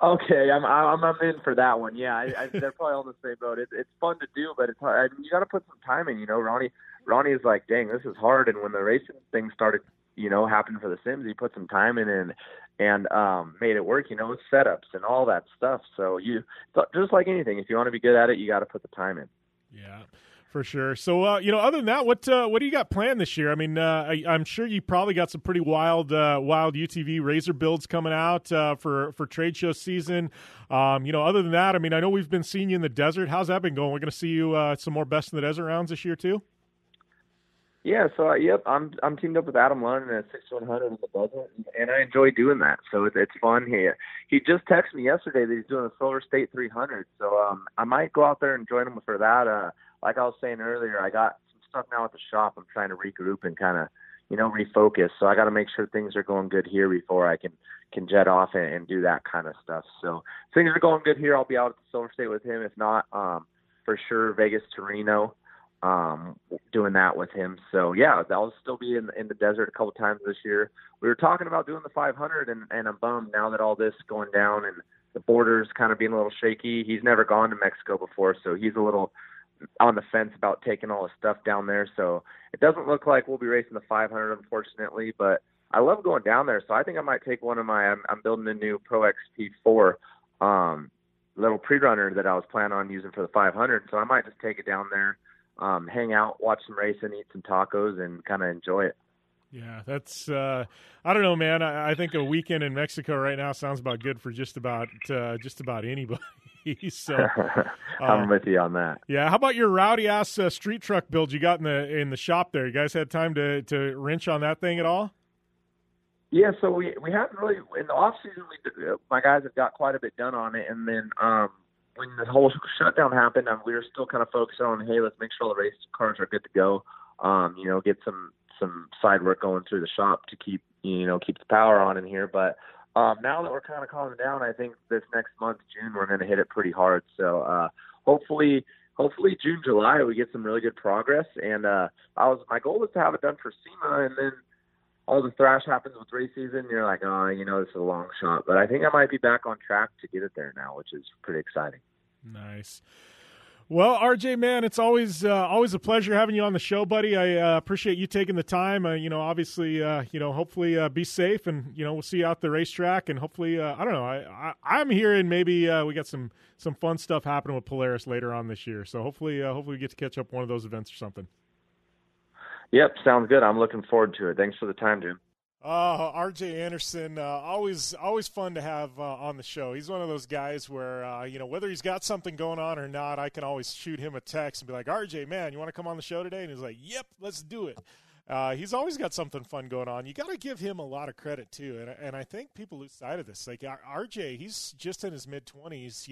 Okay, I'm in for that one. Yeah, they're probably on the same boat. It's fun to do, but it's hard. I mean, you got to put some time in. Ronnie is like, dang, this is hard. And when the racing thing started, happening for the Sims, he put some time in and made it work. With setups and all that stuff. So just like anything, if you want to be good at it, you got to put the time in. Yeah. For sure. So, other than that, what do you got planned this year? I mean, I'm sure you probably got some pretty wild UTV Razor builds coming out for trade show season. Other than that, I mean, I know we've been seeing you in the desert. How's that been going? We're going to see you some more Best in the Desert rounds this year too. Yeah. So, yep, I'm teamed up with Adam Lund at 6100 in the desert, and I enjoy doing that. So it's fun. He just texted me yesterday that he's doing a Silver State 300. So I might go out there and join him for that. Like I was saying earlier, I got some stuff now at the shop. I'm trying to regroup and kind of, refocus. So I got to make sure things are going good here before I can jet off and do that kind of stuff. So things are going good here. I'll be out at the Silver State with him. If not, for sure, Vegas to Reno, doing that with him. So yeah, I'll still be in the desert a couple times this year. We were talking about doing the 500 and I'm bummed now that all this going down and the borders kind of being a little shaky. He's never gone to Mexico before, so he's a little on the fence about taking all his stuff down there. So it doesn't look like we'll be racing the 500, unfortunately, but I love going down there. So I think I might take one of I'm building a new Pro XP4 little pre-runner that I was planning on using for the 500. So I might just take it down there, hang out, watch some racing, eat some tacos, and kind of enjoy it. Yeah, that's I don't know, man. I think a weekend in Mexico right now sounds about good for just about anybody. So I'm with you on that. Yeah, how about your rowdy ass street truck build you got in the shop there? You guys had time to wrench on that thing at all? Yeah, so we haven't really in the off season. My guys have got quite a bit done on it, and then when the whole shutdown happened, we were still kind of focusing on, hey, let's make sure all the race cars are good to go. Get some side work going through the shop to keep the power on in here, but. Now that we're kind of calming down, I think this next month, June, we're going to hit it pretty hard. So hopefully June, July, we get some really good progress. And my goal was to have it done for SEMA, and then all the thrash happens with race season. And you're like, this is a long shot. But I think I might be back on track to get it there now, which is pretty exciting. Nice. Well, RJ, man, it's always a pleasure having you on the show, buddy. I appreciate you taking the time. Obviously, hopefully be safe, and we'll see you out the racetrack, and hopefully, I don't know, I'm hearing maybe we got some fun stuff happening with Polaris later on this year. So hopefully we get to catch up one of those events or something. Yep, sounds good. I'm looking forward to it. Thanks for the time, Jim. RJ Anderson, always fun to have on the show. He's one of those guys where, whether he's got something going on or not, I can always shoot him a text and be like, RJ, man, you want to come on the show today? And he's like, yep, let's do it. He's always got something fun going on. You got to give him a lot of credit, too. And I think people lose sight of this. Like, RJ, he's just in his mid-20s,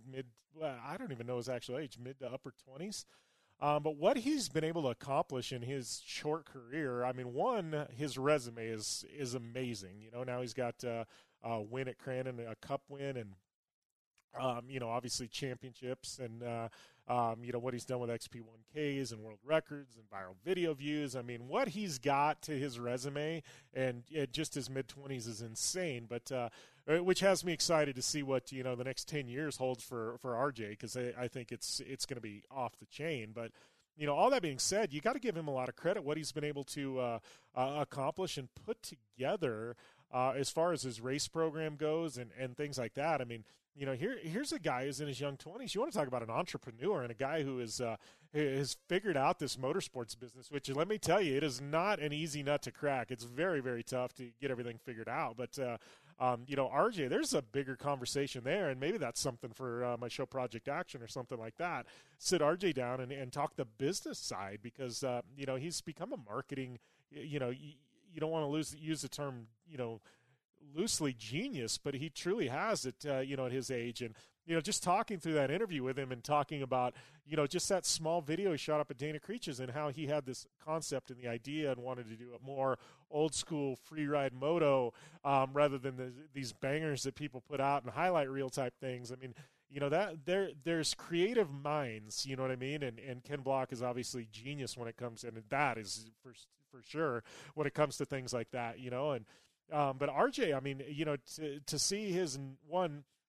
I don't even know his actual age, mid to upper 20s. But what he's been able to accomplish in his short career, I mean, one, his resume is amazing. Now he's got a win at Crandon, a cup win, and, obviously championships, and, what he's done with XP1Ks and world records and viral video views. I mean, what he's got to his resume and just his mid-20s is insane. But which has me excited to see what the next 10 years holds for RJ, because I think it's going to be off the chain. But all that being said, you got to give him a lot of credit what he's been able to accomplish and put together as far as his race program goes and things like that. I mean, here's a guy who's in his young 20s. You want to talk about an entrepreneur and a guy who has figured out this motorsports business, which, let me tell you, it is not an easy nut to crack. It's very, very tough to get everything figured out. But, RJ, there's a bigger conversation there, and maybe that's something for my show Project Action or something like that. Sit RJ down and talk the business side, because, he's become a marketing, you don't want to use the term, loosely genius, but he truly has it, at his age. And, just talking through that interview with him and talking about, just that small video he shot up at Dana Creech's and how he had this concept and the idea and wanted to do a more old school free ride moto rather than these bangers that people put out and highlight reel type things. I mean, that there's creative minds, you know what I mean? And Ken Block is obviously genius when it comes, and that is for sure when it comes to things like that, and but RJ, I mean, to see his one,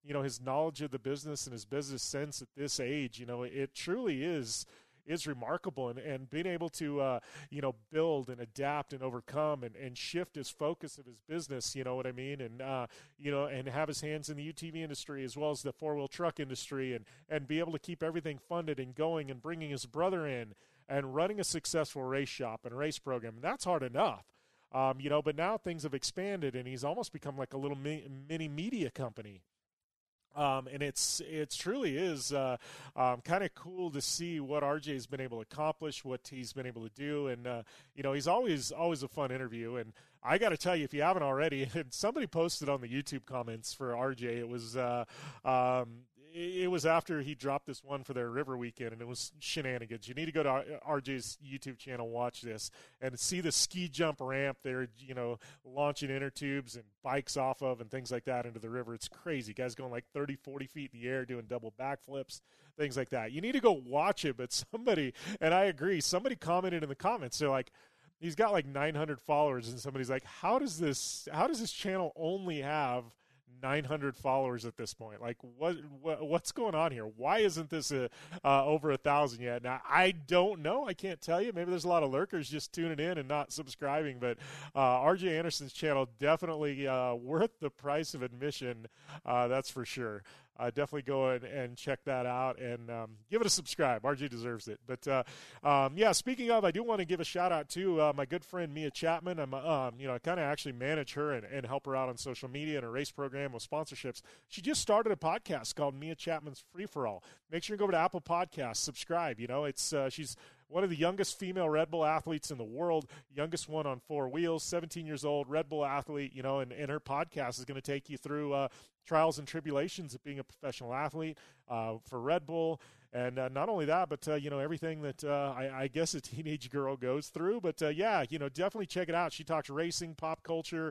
his knowledge of the business and his business sense at this age, it truly is remarkable, and being able to, build and adapt and overcome and shift his focus of his business, you know what I mean? And, and have his hands in the UTV industry as well as the four-wheel truck industry, and be able to keep everything funded and going, and bringing his brother in and running a successful race shop and race program. And that's hard enough. But now things have expanded, and he's almost become like a little mini media company. And it's truly is kind of cool to see what RJ's been able to accomplish, what he's been able to do, and he's always a fun interview. And I got to tell you, if you haven't already, and somebody posted on the YouTube comments for RJ, it was after he dropped this one for their river weekend, and it was shenanigans. You need to go to RJ's YouTube channel, watch this, and see the ski jump ramp there, launching inner tubes and bikes off of and things like that into the river. It's crazy. Guys going like 30, 40 feet in the air, doing double backflips, things like that. You need to go watch it, but somebody, and I agree, somebody commented in the comments, they're like, he's got like 900 followers, and somebody's like, how does this channel only have 900 followers at this point? Like, what's going on here? Why isn't this over 1,000 yet? Now, I don't know. I can't tell you. Maybe there's a lot of lurkers just tuning in and not subscribing, but RJ Anderson's channel definitely worth the price of admission. That's for sure. Definitely go and check that out, and give it a subscribe. RJ deserves it. But speaking of, I do want to give a shout out to my good friend Mia Chapman. I kind of actually manage her and help her out on social media and a race program with sponsorships. She just started a podcast called Mia Chapman's Free for All. Make sure you go over to Apple Podcasts, subscribe. She's one of the youngest female Red Bull athletes in the world, youngest one on four wheels, 17 years old, Red Bull athlete, and her podcast is going to take you through trials and tribulations of being a professional athlete for Red Bull. And not only that, but, everything that I guess a teenage girl goes through. But, definitely check it out. She talks racing, pop culture,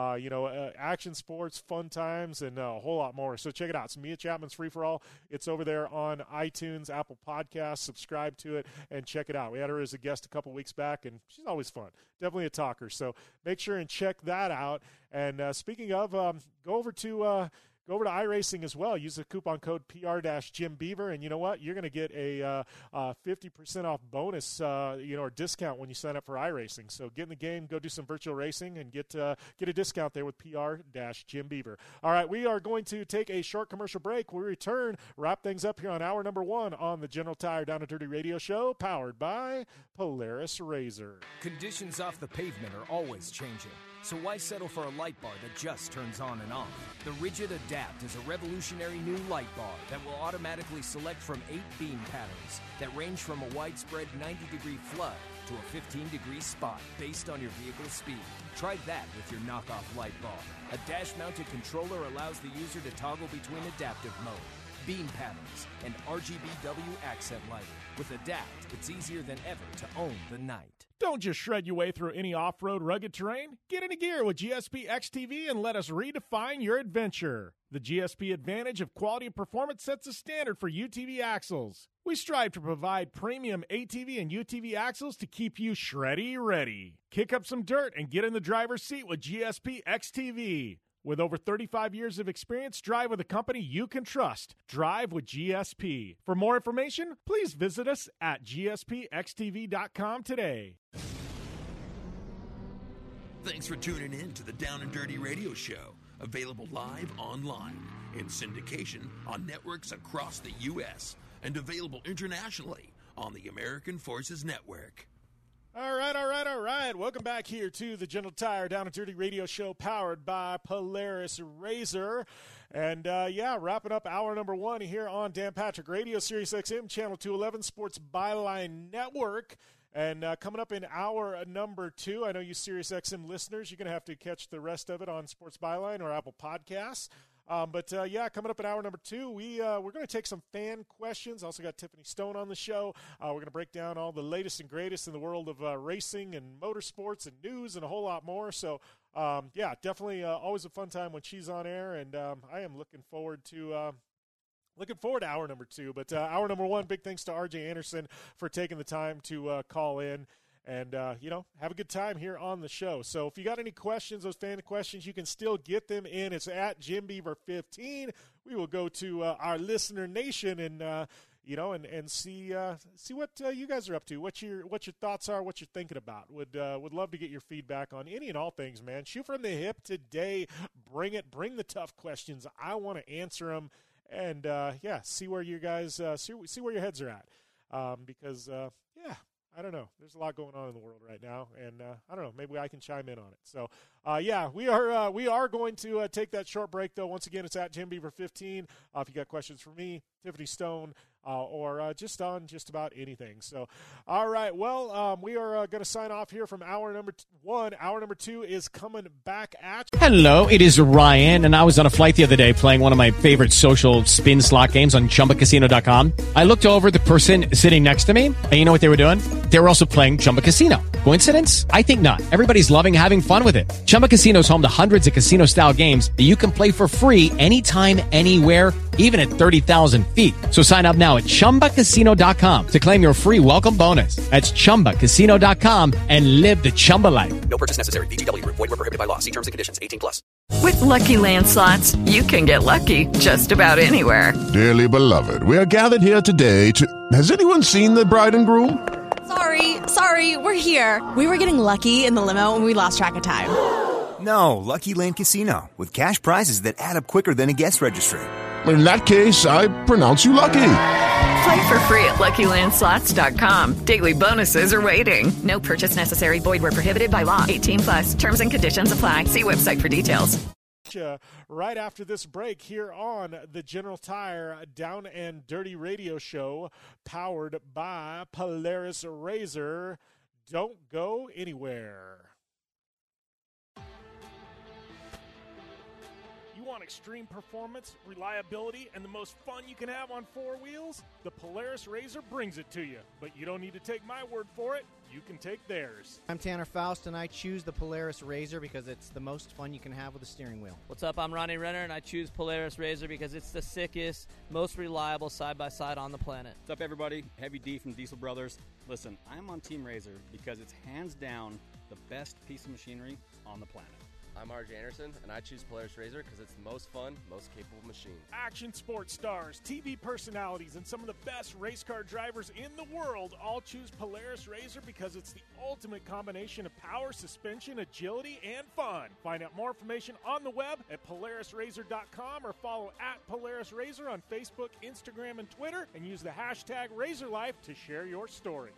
action sports, fun times, and a whole lot more. So check it out. It's Mia Chapman's Free For All. It's over there on iTunes, Apple Podcasts. Subscribe to it and check it out. We had her as a guest a couple weeks back, and she's always fun. Definitely a talker. So make sure and check that out. And speaking of, go over to iRacing as well. Use the coupon code PR-JimBeaver, and you know what? You're going to get a 50% off bonus, or discount when you sign up for iRacing. So get in the game, go do some virtual racing, and get a discount there with PR-JimBeaver. All right, we are going to take a short commercial break. We return, wrap things up here on hour number 1 on the General Tire Down and Dirty Radio Show, powered by Polaris Razor. Conditions off the pavement are always changing. So why settle for a light bar that just turns on and off? The Rigid Adapt is a revolutionary new light bar that will automatically select from 8 beam patterns that range from a widespread 90-degree flood to a 15-degree spot based on your vehicle's speed. Try that with your knockoff light bar. A dash-mounted controller allows the user to toggle between adaptive mode, beam patterns, and RGBW accent lighting. With Adapt, it's easier than ever to own the night. Don't just shred your way through any off-road rugged terrain. Get into gear with GSP XTV and let us redefine your adventure. The GSP advantage of quality and performance sets a standard for UTV axles. We strive to provide premium ATV and UTV axles to keep you shreddy ready. Kick up some dirt and get in the driver's seat with GSP XTV. With over 35 years of experience, drive with a company you can trust. Drive with GSP. For more information, please visit us at gspxtv.com today. Thanks for tuning in to the Down and Dirty Radio Show, available live online, in syndication on networks across the U.S., and available internationally on the American Forces Network. All right. Welcome back here to the General Tire Down and Dirty Radio Show, powered by Polaris Razor. And, wrapping up hour number 1 here on Dan Patrick Radio, Sirius XM, Channel 211, Sports Byline Network. And coming up in hour number 2, I know you Sirius XM listeners, you're going to have to catch the rest of it on Sports Byline or Apple Podcasts. Coming up in hour number 2, we're going to take some fan questions. Also got Tiffany Stone on the show. We're going to break down all the latest and greatest in the world of racing and motorsports and news and a whole lot more. So, definitely always a fun time when she's on air, and I am looking forward to hour number 2. But hour number 1, big thanks to RJ Anderson for taking the time to call in. and, have a good time here on the show. So if you got any questions, those fan questions, you can still get them in. It's at Jim Beaver 15. We will go to our listener nation and, and see what you guys are up to, what your thoughts are, what you're thinking about. Would love to get your feedback on any and all things, man. Shoot from the hip today. Bring it. Bring the tough questions. I want to answer them, and see where you guys see where your heads are at, because I don't know. There's a lot going on in the world right now, and I don't know. Maybe I can chime in on it. So, we are going to take that short break, though. Once again, it's at Jim Beaver 15. If you got questions for me, Tiffany Stone, or just on just about anything. So, all right. Well, we are going to sign off here from hour number 1. Hour number 2 is coming back at you. Hello, it is Ryan, and I was on a flight the other day playing one of my favorite social spin slot games on ChumbaCasino.com. I looked over at the person sitting next to me, and you know what they were doing? They were also playing Chumba Casino. Coincidence? I think not. Everybody's loving having fun with it. Chumba Casino is home to hundreds of casino-style games that you can play for free anytime, anywhere, even at 30,000 feet. So sign up now at ChumbaCasino.com to claim your free welcome bonus. That's ChumbaCasino.com and live the Chumba life. No purchase necessary. VGW. Void where prohibited by law. See terms and conditions. 18+. With Lucky Land Slots, you can get lucky just about anywhere. Dearly beloved, we are gathered here today to... Has anyone seen the bride and groom? Sorry, we're here. We were getting lucky in the limo and we lost track of time. No, Lucky Land Casino, with cash prizes that add up quicker than a guest registry. In that case, I pronounce you lucky. Play for free at LuckyLandSlots.com. Daily bonuses are waiting. No purchase necessary. Void where prohibited by law. 18+. Terms and conditions apply. See website for details. Right after this break here on the General Tire Down and Dirty Radio Show, powered by Polaris Razor. Don't go anywhere. You want extreme performance, reliability, and the most fun you can have on four wheels? The Polaris Razor brings it to you. But you don't need to take my word for it. You can take theirs. I'm Tanner Faust, and I choose the Polaris Razor because it's the most fun you can have with a steering wheel. What's up? I'm Ronnie Renner, and I choose Polaris Razor because it's the sickest, most reliable side-by-side on the planet. What's up, everybody? Heavy D from Diesel Brothers. Listen, I'm on Team Razor because it's hands down the best piece of machinery on the planet. I'm RJ Anderson, and I choose Polaris Razor because it's the most fun, most capable machine. Action sports stars, TV personalities, and some of the best race car drivers in the world all choose Polaris Razor because it's the ultimate combination of power, suspension, agility, and fun. Find out more information on the web at PolarisRazor.com or follow at Polaris Razor on Facebook, Instagram, and Twitter, and use the hashtag RazorLife to share your story.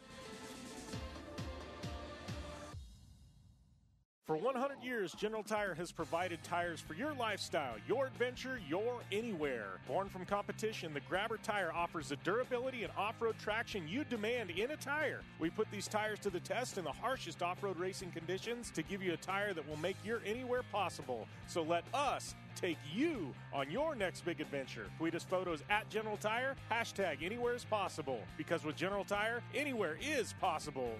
For 100 years, General Tire has provided tires for your lifestyle, your adventure, your anywhere. Born from competition, the Grabber tire offers the durability and off-road traction you demand in a tire. We put these tires to the test in the harshest off-road racing conditions to give you a tire that will make your anywhere possible. So let us take you on your next big adventure. Tweet us photos at General Tire, hashtag anywhere is possible. Because with General Tire, anywhere is possible.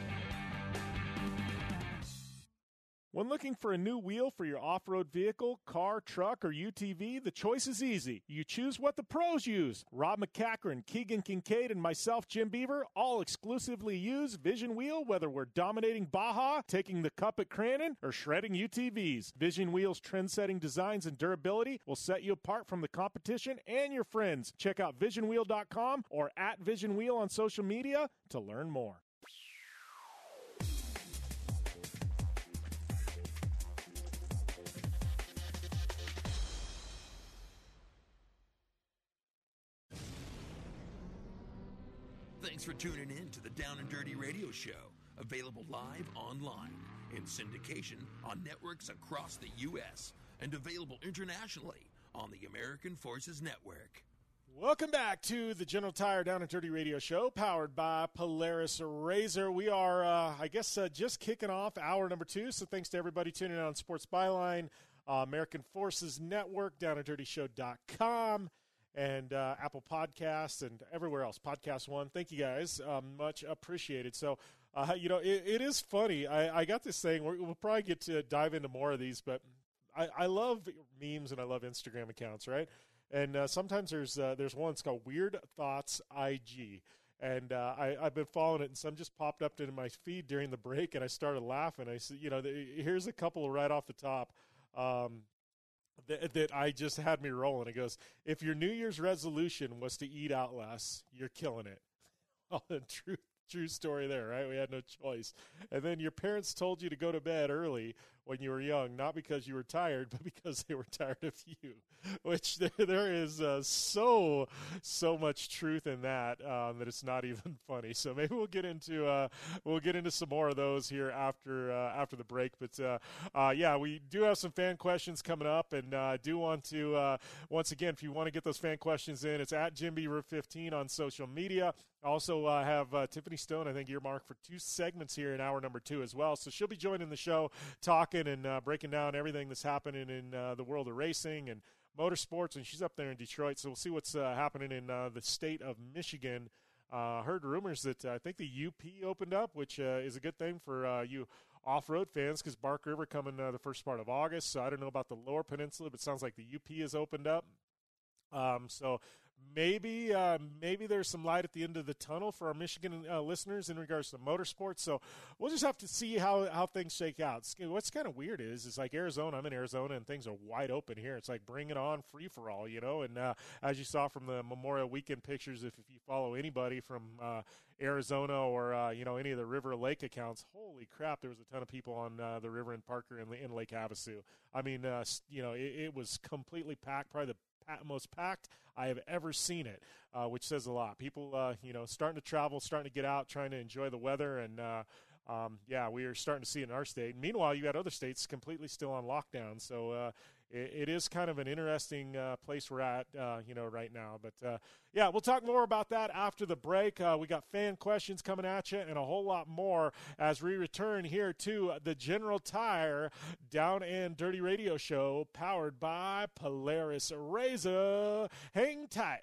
When looking for a new wheel for your off-road vehicle, car, truck, or UTV, the choice is easy. You choose what the pros use. Rob McCachran, Keegan Kincaid, and myself, Jim Beaver, all exclusively use Vision Wheel, whether we're dominating Baja, taking the cup at Crandon, or shredding UTVs. Vision Wheel's trend-setting designs and durability will set you apart from the competition and your friends. Check out VisionWheel.com or at Vision Wheel on social media to learn more. Thanks for tuning in to the Down and Dirty Radio Show, available live online, in syndication on networks across the U.S., and available internationally on the American Forces Network. Welcome back to the General Tire Down and Dirty Radio Show, powered by Polaris Razor. We are, just kicking off hour number 2, so thanks to everybody tuning in on Sports Byline, American Forces Network, downanddirtyshow.com. And Apple Podcasts and everywhere else, Podcast One. Thank you guys. Much appreciated. So, it is funny. I got this thing. We'll probably get to dive into more of these, but I love memes and I love Instagram accounts, right? And sometimes there's one. It's called Weird Thoughts IG. And I've been following it, and some just popped up into my feed during the break, and I started laughing. I said, here's a couple right off the top that I just had me rolling. It goes, if your New Year's resolution was to eat out less, you're killing it. Well, true story there, right? We had no choice. And then your parents told you to go to bed early when you were young, not because you were tired, but because they were tired of you, which there is so much truth in that that it's not even funny. So maybe we'll get into some more of those here after the break. But yeah, we do have some fan questions coming up, and I do want to once again, if you want to get those fan questions in, it's at JimBeaver15 on social media. Also have Tiffany Stone, I think, earmarked for 2 segments here in hour number 2 as well. So she'll be joining the show, talking and breaking down everything that's happening in the world of racing and motorsports, and she's up there in Detroit. So we'll see what's happening in the state of Michigan. Heard rumors that I think the UP opened up, which is a good thing for you off-road fans, because Bark River coming the first part of August. So I don't know about the Lower Peninsula, but it sounds like the UP has opened up. So maybe there's some light at the end of the tunnel for our Michigan listeners in regards to motorsports. So we'll just have to see how things shake out. What's kind of weird is like Arizona. I'm in Arizona, and things are wide open here. It's like bring it on, free for all, And as you saw from the Memorial Weekend pictures, if you follow anybody from Arizona or any of the river lake accounts, holy crap, there was a ton of people on the river in Parker and in Lake Havasu. I mean, it was completely packed, probably the most packed I have ever seen it, which says a lot. People, starting to travel, starting to get out, trying to enjoy the weather, and yeah, we are starting to see it in our state. Meanwhile, you got other states completely still on lockdown, so it is kind of an interesting place we're at, right now. But, yeah, we'll talk more about that after the break. We got fan questions coming at you and a whole lot more as we return here to the General Tire Down and Dirty Radio Show, powered by Polaris Razor. Hang tight.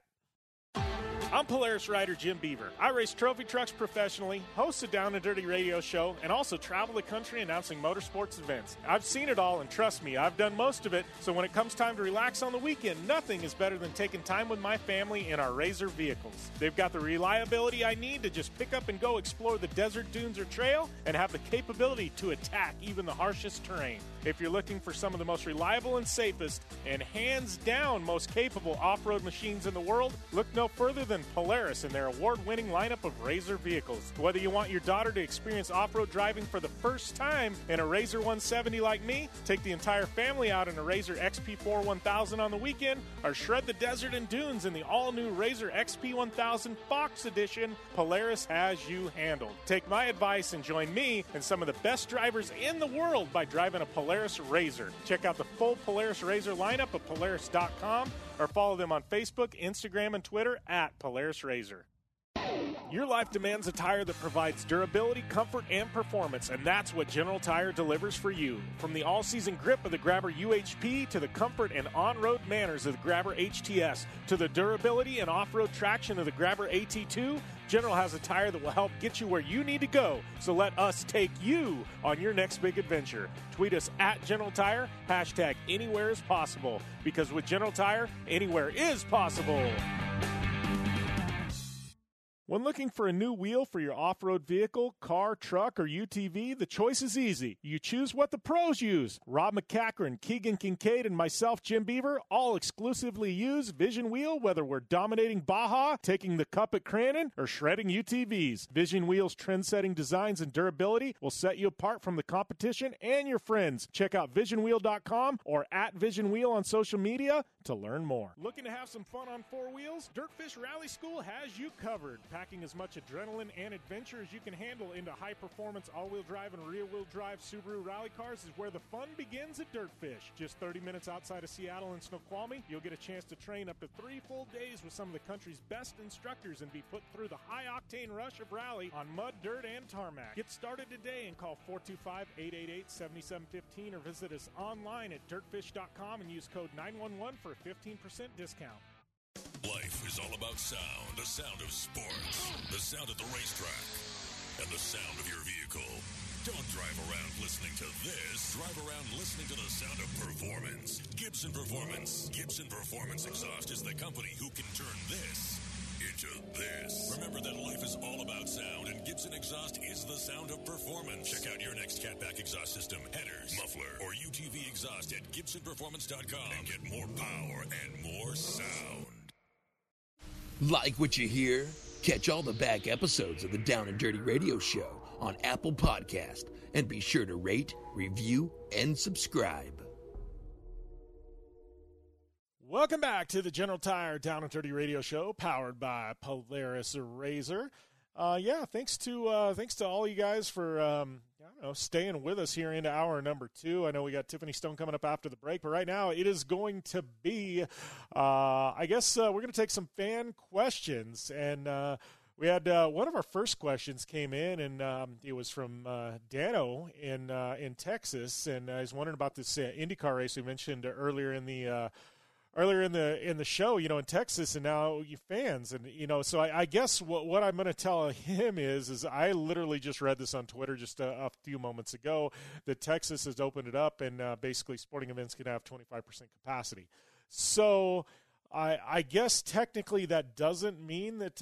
I'm Polaris rider Jim Beaver. I race trophy trucks professionally, host a Down and Dirty radio show, and also travel the country announcing motorsports events. I've seen it all, and trust me, I've done most of it, so when it comes time to relax on the weekend, nothing is better than taking time with my family in our Razor vehicles. They've got the reliability I need to just pick up and go explore the desert, dunes, or trail, and have the capability to attack even the harshest terrain. If you're looking for some of the most reliable and safest, and hands down most capable off-road machines in the world, look no further than Polaris and their award-winning lineup of Razor vehicles. Whether you want your daughter to experience off-road driving for the first time in a Razor 170 like me, take the entire family out in a Razor XP4 1000 on the weekend, or shred the desert and dunes in the all-new Razor XP 1000 Fox Edition, Polaris has you handled. Take my advice and join me and some of the best drivers in the world by driving a Polaris Razor. Check out the full Polaris Razor lineup at Polaris.com or follow them on Facebook, Instagram, and Twitter at Polaris Razor. Your life demands a tire that provides durability, comfort, and performance, and that's what General Tire delivers for you. From the all-season grip of the Grabber UHP to the comfort and on-road manners of the Grabber HTS to the durability and off-road traction of the Grabber AT2, General has a tire that will help get you where you need to go. So let us take you on your next big adventure. Tweet us at General Tire, hashtag anywhere is possible, because with General Tire, anywhere is possible. When looking for a new wheel for your off-road vehicle, car, truck, or UTV, the choice is easy. You choose what the pros use. Rob McCachran, Keegan Kincaid, and myself, Jim Beaver, all exclusively use Vision Wheel, whether we're dominating Baja, taking the cup at Crandon, or shredding UTVs. Vision Wheel's trend-setting designs and durability will set you apart from the competition and your friends. Check out VisionWheel.com or at Vision Wheel on social media to learn more. Looking to have some fun on four wheels? Dirtfish Rally School has you covered. Packing as much adrenaline and adventure as you can handle into high-performance all-wheel drive and rear-wheel drive Subaru rally cars is where the fun begins at Dirtfish. Just 30 minutes outside of Seattle and Snoqualmie, you'll get a chance to train up to 3 full days with some of the country's best instructors and be put through the high-octane rush of rally on mud, dirt, and tarmac. Get started today and call 425-888-7715 or visit us online at dirtfish.com and use code 911 for a 15% discount. Life is all about sound, the sound of sports, the sound at the racetrack, and the sound of your vehicle. Don't drive around listening to this. Drive around listening to the sound of performance. Gibson Performance. Gibson Performance Exhaust is the company who can turn this into this. Remember that life is all about sound, and Gibson Exhaust is the sound of performance. Check out your next catback exhaust system, headers, muffler, or UTV exhaust at GibsonPerformance.com and get more power and more sound. Like what you hear? Catch all the back episodes of the Down and Dirty Radio Show on Apple Podcast, and be sure to rate, review, and subscribe. Welcome back to the General Tire Down and Dirty Radio Show, powered by Polaris Razor. Thanks to all you guys for staying with us here into hour number 2. I know we got Tiffany Stone coming up after the break, but right now it is going to be, we're going to take some fan questions, and we had one of our first questions came in, and it was from Dano in Texas, and he's wondering about this IndyCar race we mentioned earlier in the show, in Texas, and now you fans, and so I guess what I'm going to tell him is I literally just read this on Twitter just a few moments ago that Texas has opened it up, and basically sporting events can have 25% capacity. So I guess technically that doesn't mean that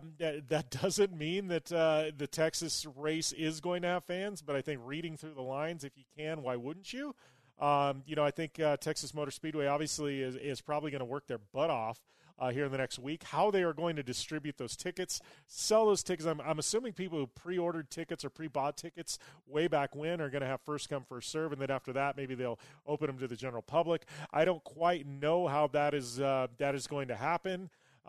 the Texas race is going to have fans, but I think reading through the lines, if you can, why wouldn't you? I think Texas Motor Speedway obviously is probably going to work their butt off here in the next week. How they are going to distribute those tickets, sell those tickets, I'm assuming people who pre-ordered tickets or pre-bought tickets way back when are going to have first come, first serve, and then after that maybe they'll open them to the general public. I don't quite know how that is going to happen.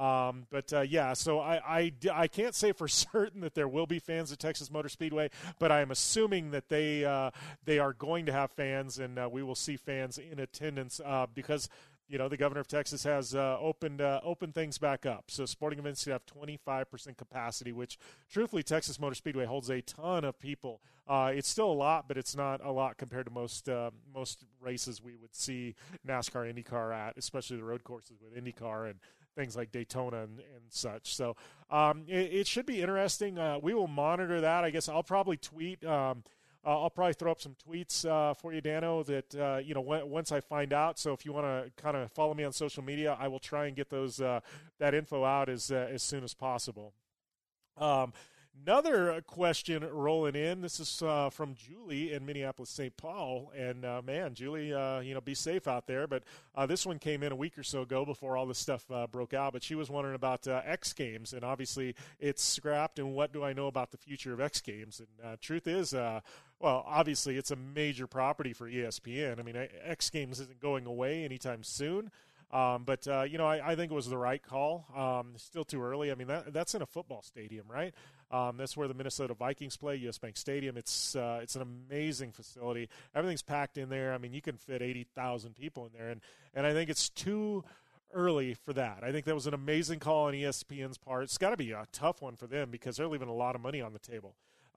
So I can't say for certain that there will be fans at Texas Motor Speedway, but I am assuming that they are going to have fans, and we will see fans in attendance because the governor of Texas has opened things back up. So sporting events should have 25% capacity, which truthfully Texas Motor Speedway holds a ton of people. It's still a lot, but it's not a lot compared to most races we would see NASCAR, IndyCar at, especially the road courses with IndyCar and things like Daytona and such. So it should be interesting. We will monitor that. I guess I'll probably tweet. I'll probably throw up some tweets for you, Dano, that once I find out. So if you want to kind of follow me on social media, I will try and get those that info out as soon as possible. Another question rolling in. This is from Julie in Minneapolis, St. Paul. And, Julie, be safe out there. But this one came in a week or so ago before all this stuff broke out. But she was wondering about X Games. And obviously it's scrapped. And what do I know about the future of X Games? And truth is, obviously it's a major property for ESPN. I mean, X Games isn't going away anytime soon. I think it was the right call. Still too early. I mean, that's in a football stadium, right? That's where the Minnesota Vikings play, US Bank Stadium. It's an amazing facility. Everything's packed in there. I mean, you can fit 80,000 people in there, and I think it's too early for that. I think that was an amazing call on ESPN's part. It's got to be a tough one for them because they're leaving a lot of money on the table.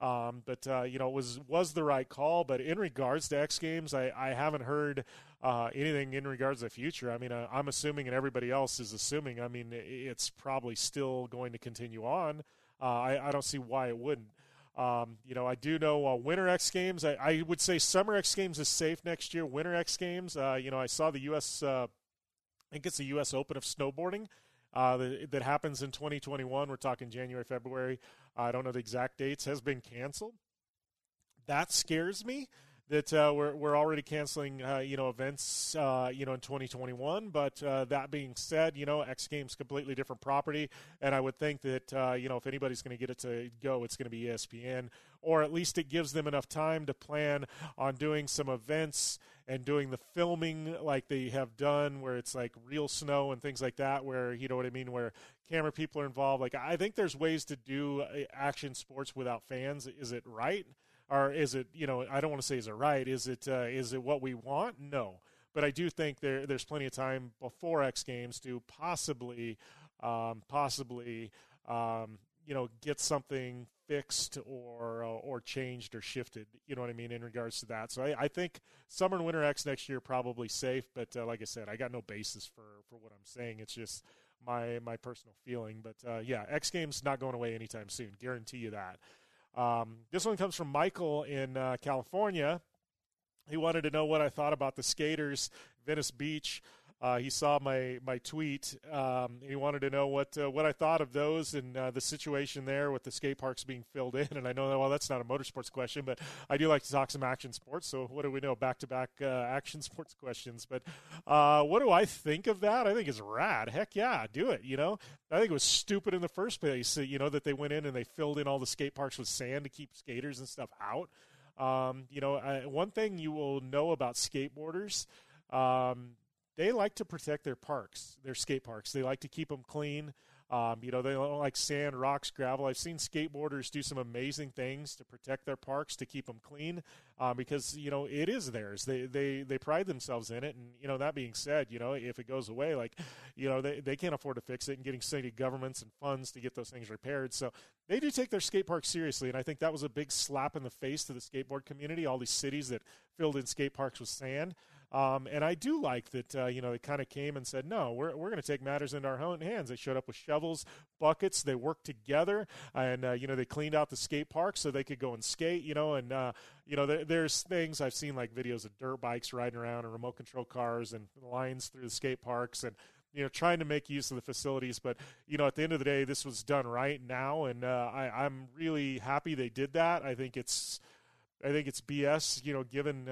It was the right call. But in regards to X Games, I haven't heard anything in regards to the future. I mean, I'm assuming, and everybody else is assuming, I mean, it's probably still going to continue on. I don't see why it wouldn't. I do know Winter X Games. I would say Summer X Games is safe next year. Winter X Games, I saw the U.S. I think it's the U.S. Open of snowboarding that happens in 2021. We're talking January, February. I don't know the exact dates. Has been canceled. That scares me. That we're already canceling, events, in 2021. But that being said, X Games completely different property, and I would think that if anybody's going to get it to go, it's going to be ESPN, or at least it gives them enough time to plan on doing some events and doing the filming like they have done, where it's like real snow and things like that, where where camera people are involved. Like I think there's ways to do action sports without fans. Is it right? Or is it, I don't want to say is it right. Is it what we want? No. But I do think there's plenty of time before X Games to possibly get something fixed or changed or shifted, you know what I mean, in regards to that. So I think Summer and Winter X next year probably safe. But like I said, I got no basis for what I'm saying. It's just my personal feeling. But, X Games not going away anytime soon. Guarantee you that. This one comes from Michael in California. He wanted to know what I thought about the skaters, Venice Beach, He saw my tweet. He wanted to know what I thought of those and the situation there with the skate parks being filled in. And I know that, well, that's not a motorsports question, but I do like to talk some action sports. So what do we know? Back-to-back action sports questions. But what do I think of that? I think it's rad. Heck yeah, do it. I think it was stupid in the first place. That they went in and they filled in all the skate parks with sand to keep skaters and stuff out. One thing you will know about skateboarders. They like to protect their skate parks. They like to keep them clean. They don't like sand, rocks, gravel. I've seen skateboarders do some amazing things to protect their parks, to keep them clean, because, it is theirs. They pride themselves in it. And, that being said, if it goes away, they can't afford to fix it, and getting city governments and funds to get those things repaired. So they do take their skate parks seriously. And I think that was a big slap in the face to the skateboard community, all these cities that filled in skate parks with sand. And I do like that, they kind of came and said, no, we're going to take matters into our own hands. They showed up with shovels, buckets. They worked together, and, they cleaned out the skate park so they could go and skate, there's things I've seen, like videos of dirt bikes riding around and remote control cars and lines through the skate parks and, trying to make use of the facilities. But, at the end of the day, this was done right now, and I'm really happy they did that. I think it's BS, given,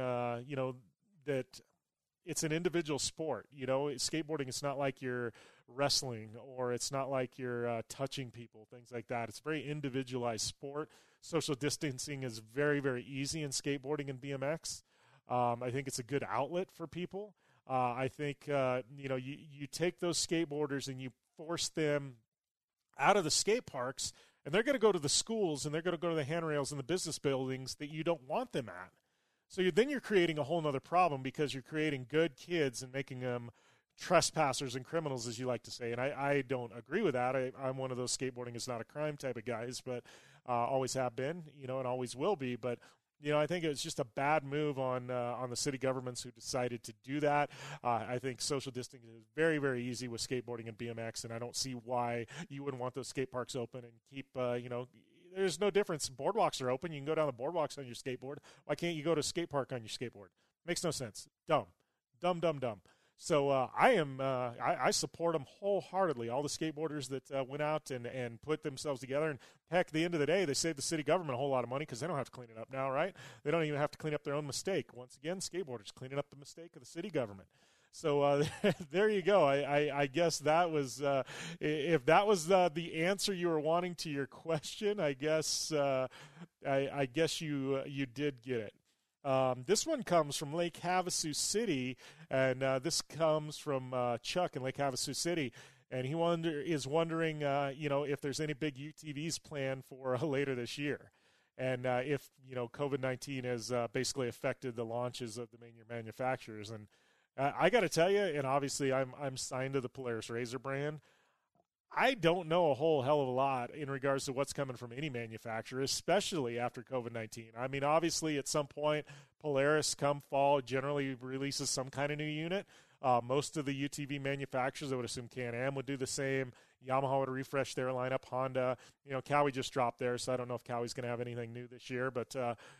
that it's an individual sport. Skateboarding is not like you're wrestling, or it's not like you're touching people, things like that. It's a very individualized sport. Social distancing is very, very easy in skateboarding and BMX. I think it's a good outlet for people. I think, you take those skateboarders and you force them out of the skate parks, and they're going to go to the schools, and they're going to go to the handrails and the business buildings that you don't want them at. So then you're creating a whole other problem, because you're creating good kids and making them trespassers and criminals, as you like to say. And I don't agree with that. I'm one of those skateboarding is not a crime type of guys, but always have been, and always will be. But, I think it was just a bad move on the city governments who decided to do that. I think social distancing is very, very easy with skateboarding and BMX, and I don't see why you wouldn't want those skate parks open and keep, there's no difference. Boardwalks are open. You can go down the boardwalks on your skateboard. Why can't you go to a skate park on your skateboard? Makes no sense. Dumb. So I support them wholeheartedly, all the skateboarders that went out and put themselves together. And, heck, at the end of the day, they saved the city government a whole lot of money, because they don't have to clean it up now, right? They don't even have to clean up their own mistake. Once again, skateboarders cleaning up the mistake of the city government. So there you go. I guess that was if that was the answer you were wanting to your question, I guess you did get it. This one comes from Lake Havasu City, and this comes from Chuck in Lake Havasu City, and he is wondering if there's any big UTVs planned for later this year. And if COVID-19 has basically affected the launches of the major manufacturers. And I got to tell you, and obviously I'm signed to the Polaris RZR brand, I don't know a whole hell of a lot in regards to what's coming from any manufacturer, especially after COVID-19. I mean, obviously, at some point, Polaris, come fall, generally releases some kind of new unit. Most of the UTV manufacturers, I would assume Can-Am would do the same. Yamaha would refresh their lineup. Honda, Cowie just dropped there, so I don't know if Cowie's going to have anything new this year. But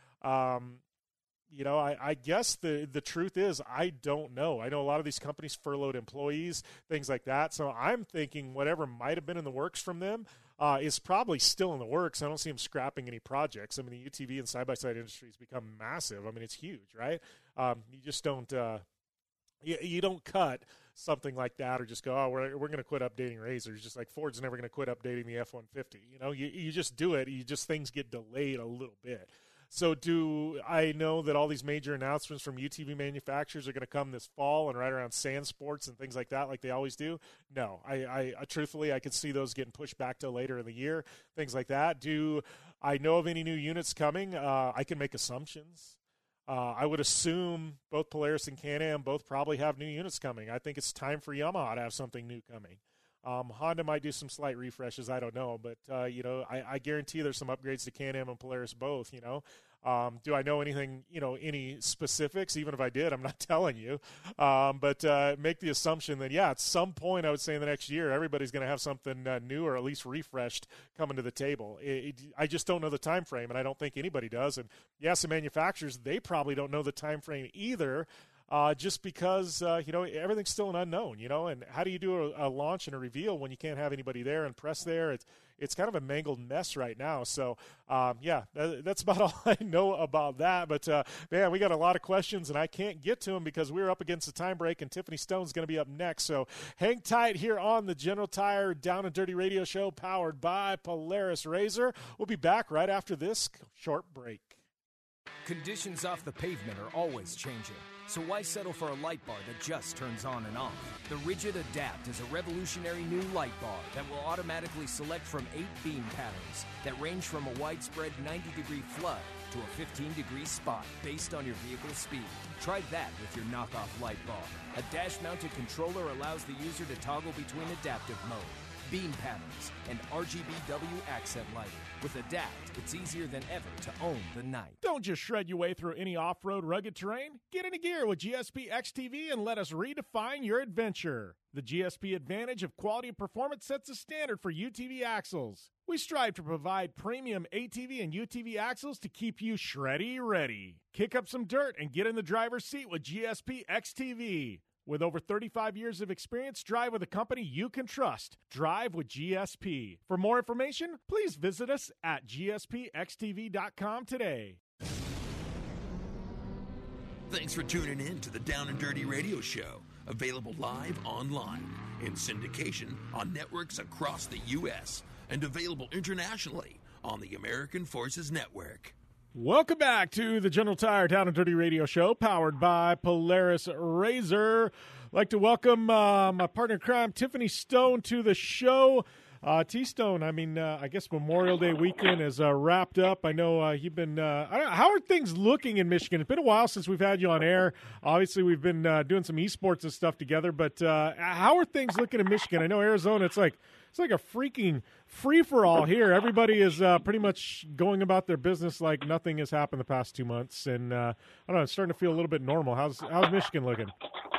I guess the truth is I don't know. I know a lot of these companies furloughed employees, things like that. So I'm thinking whatever might have been in the works from them is probably still in the works. I don't see them scrapping any projects. I mean, the UTV and side-by-side industry has become massive. I mean, it's huge, right? You just don't you don't cut something like that or just go, oh, we're going to quit updating RZRs. Just like Ford's never going to quit updating the F-150. You just do it. Things get delayed a little bit. So do I know that all these major announcements from UTV manufacturers are going to come this fall and right around sand sports and things like that like they always do? No. I truthfully, I could see those getting pushed back to later in the year, things like that. Do I know of any new units coming? I can make assumptions. I would assume both Polaris and Can-Am both probably have new units coming. I think it's time for Yamaha to have something new coming. Honda might do some slight refreshes. I don't know. But, I guarantee there's some upgrades to Can-Am and Polaris both, Do I know anything, any specifics? Even if I did, I'm not telling you. But make the assumption that, at some point, I would say in the next year, everybody's going to have something new or at least refreshed coming to the table. I just don't know the time frame, and I don't think anybody does. And, yes, the manufacturers, they probably don't know the time frame either. just because, everything's still an unknown, and how do you do a launch and a reveal when you can't have anybody there and press there? It's kind of a mangled mess right now. So, that's about all I know about that. But, man, we got a lot of questions, and I can't get to them because we're up against the time break, and Tiffany Stone's going to be up next. So hang tight here on the General Tire Down and Dirty Radio Show powered by Polaris RZR. We'll be back right after this short break. Conditions off the pavement are always changing, so why settle for a light bar that just turns on and off? The Rigid Adapt is a revolutionary new light bar that will automatically select from 8 beam patterns that range from a widespread 90-degree flood to a 15-degree spot based on your vehicle's speed. Try that with your knockoff light bar. A dash-mounted controller allows the user to toggle between adaptive mode, beam patterns, and RGBW accent lighting. With Adapt, it's easier than ever to own the night. Don't just shred your way through any off-road rugged terrain. Get into gear with GSP XTV and let us redefine your adventure. The GSP Advantage of quality and performance sets a standard for UTV axles. We strive to provide premium ATV and UTV axles to keep you shreddy ready. Kick up some dirt and get in the driver's seat with GSP XTV. With over 35 years of experience, drive with a company you can trust. Drive with GSP. For more information, please visit us at gspxtv.com today. Thanks for tuning in to the Down and Dirty Radio Show, available live online, in syndication on networks across the U.S., and available internationally on the American Forces Network. Welcome back to the General Tire Down and Dirty Radio Show, powered by Polaris RZR. I'd like to welcome my partner in crime, Tiffany Stone, to the show. T-Stone, I guess Memorial Day weekend is wrapped up. I know you've been how are things looking in Michigan? It's been a while since we've had you on air. Obviously, we've been doing some esports and stuff together, but how are things looking in Michigan? I know Arizona, it's like a freaking free-for-all here. Everybody is pretty much going about their business like nothing has happened the past 2 months, and I don't know, it's starting to feel a little bit normal. How's Michigan looking?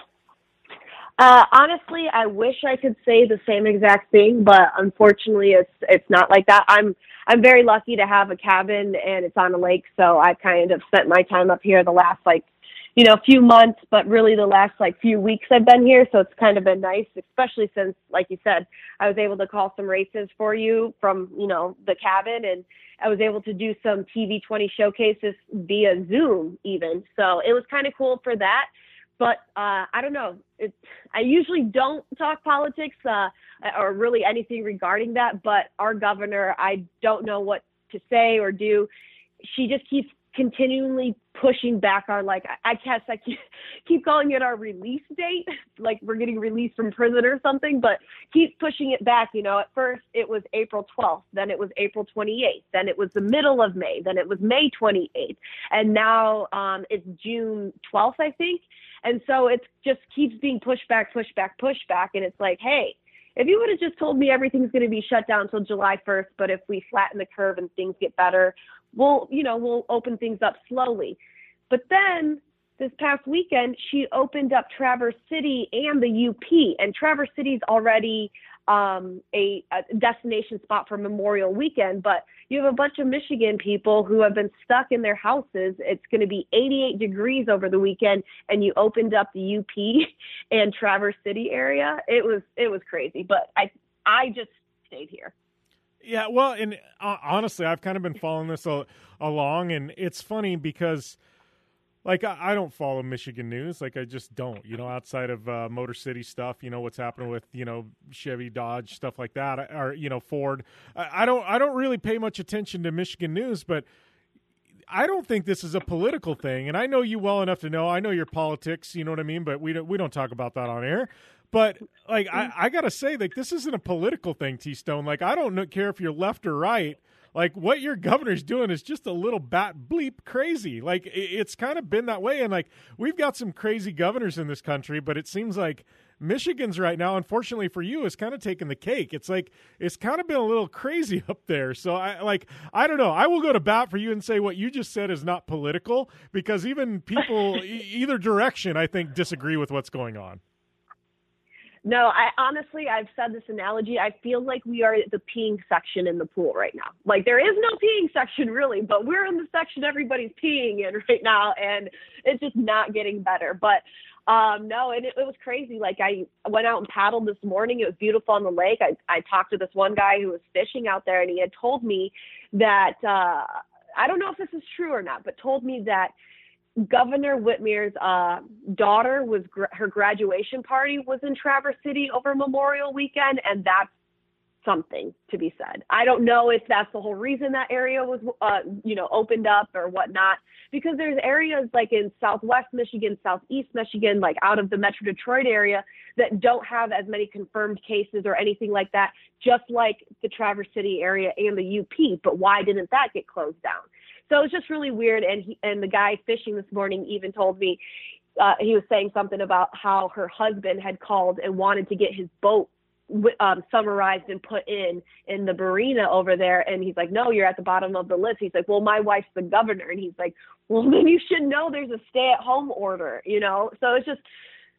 Honestly, I wish I could say the same exact thing, but unfortunately, it's not like that. I'm very lucky to have a cabin, and it's on a lake, so I kind of spent my time up here the last few months, but really the last few weeks I've been here, so it's kind of been nice, especially since, like you said, I was able to call some races for you from the cabin, and I was able to do some TV20 showcases via Zoom even, so it was kind of cool for that. But I don't know. I usually don't talk politics or really anything regarding that. But our governor, I don't know what to say or do. She just keeps continually pushing back our, I guess I keep calling it our release date, like we're getting released from prison or something, but keeps pushing it back. At first it was April 12th, then it was April 28th, then it was the middle of May, then it was May 28th, and now it's June 12th, I think. And so it just keeps being pushed back. And it's like, hey, if you would have just told me everything's going to be shut down until July 1st, but if we flatten the curve and things get better, we'll open things up slowly. But then this past weekend, she opened up Traverse City and the UP, and Traverse City's already a destination spot for Memorial Weekend, but you have a bunch of Michigan people who have been stuck in their houses. It's going to be 88 degrees over the weekend, and you opened up the UP and Traverse City area. It was crazy, but I just stayed here. Yeah, well, and honestly, I've kind of been following this along, and it's funny because I don't follow Michigan news. I just don't, outside of Motor City stuff, what's happening with, Chevy, Dodge, stuff like that, or, Ford. I don't really pay much attention to Michigan news, but I don't think this is a political thing. And I know you well enough to know, I know your politics, you know what I mean? But we don't talk about that on air. But I got to say, this isn't a political thing, T-Stone. I don't care if you're left or right. What your governor's doing is just a little bat bleep crazy. It's kind of been that way. And, we've got some crazy governors in this country, but it seems like Michigan's right now, unfortunately for you, is kind of taking the cake. It's it's kind of been a little crazy up there. So, I don't know. I will go to bat for you and say what you just said is not political, because even people either direction, I think, disagree with what's going on. No, I've said this analogy. I feel like we are at the peeing section in the pool right now. Like, there is no peeing section really, but we're in the section everybody's peeing in right now, and it's just not getting better. But no, and it was crazy. Like, I went out and paddled this morning. It was beautiful on the lake. I talked to this one guy who was fishing out there, and he had told me that, I don't know if this is true or not, but told me that Governor Whitmer's daughter her graduation party was in Traverse City over Memorial Weekend, and that's something to be said. I don't know if that's the whole reason that area was, opened up or whatnot, because there's areas like in Southwest Michigan, Southeast Michigan, like out of the Metro Detroit area that don't have as many confirmed cases or anything like that, just like the Traverse City area and the UP. But why didn't that get closed down? So it's just really weird. And the guy fishing this morning even told me, he was saying something about how her husband had called and wanted to get his boat summarized and put in the marina over there. And he's like, no, you're at the bottom of the list. He's like, well, my wife's the governor. And he's like, well, then you should know there's a stay-at-home order, So it's just,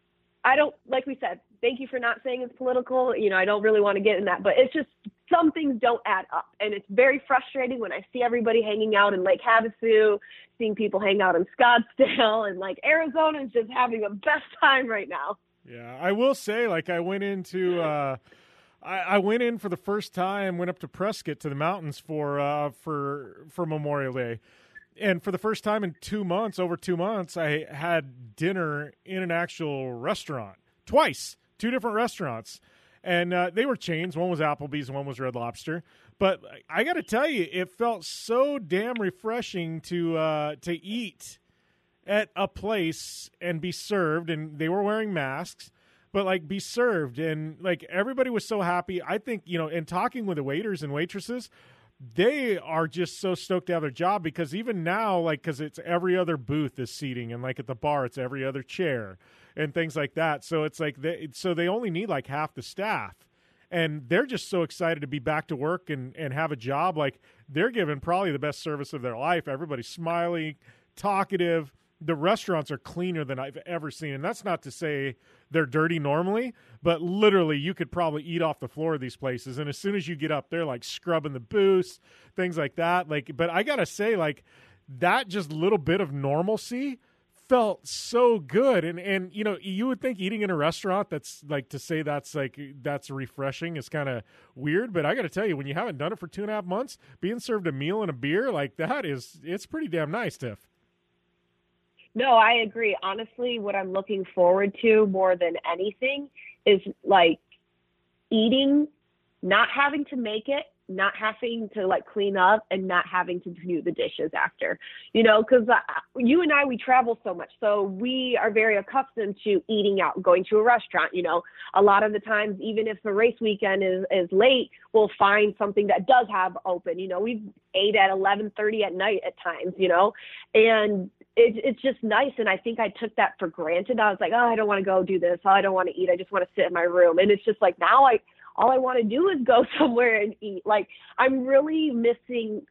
like we said, thank you for not saying it's political. I don't really want to get in that, but it's just, some things don't add up. And it's very frustrating when I see everybody hanging out in Lake Havasu, seeing people hang out in Scottsdale, and like Arizona is just having a best time right now. Yeah, I will say, like, I went into I went in for the first time, went up to Prescott to the mountains for Memorial Day. And for the first time in over 2 months, I had dinner in an actual restaurant. Twice. 2 different restaurants. And they were chains. One was Applebee's, one was Red Lobster. But I got to tell you, it felt so damn refreshing to eat at a place and be served. And they were wearing masks, but, like, be served. And, like, everybody was so happy. I think, in talking with the waiters and waitresses, they are just so stoked to have their job, because even now, like, because it's every other booth is seating, and, like, at the bar, it's every other chair and things like that. So it's like they only need like half the staff, and they're just so excited to be back to work and have a job. Like, they're giving probably the best service of their life. Everybody's smiling, talkative. The restaurants are cleaner than I've ever seen. And that's not to say they're dirty normally, but literally you could probably eat off the floor of these places. And as soon as you get up there, like scrubbing the booths, things like that. Like, but I got to say, like, that just little bit of normalcy felt so good. And you would think eating in a restaurant, that's like, to say that's refreshing is kind of weird. But I got to tell you, when you haven't done it for 2.5 months, being served a meal and a beer like that it's pretty damn nice, Tiff. No, I agree. Honestly, what I'm looking forward to more than anything is like eating, not having to make it, not having to like clean up, and not having to do the dishes after, because you and I, we travel so much. So we are very accustomed to eating out, going to a restaurant, a lot of the times, even if the race weekend is late, we'll find something that does have open, we've ate at 11:30 at night at times, and it's just nice. And I think I took that for granted. I was like, oh, I don't want to go do this. Oh, I don't want to eat. I just want to sit in my room. And it's just like, now all I want to do is go somewhere and eat. Like, I'm really missing,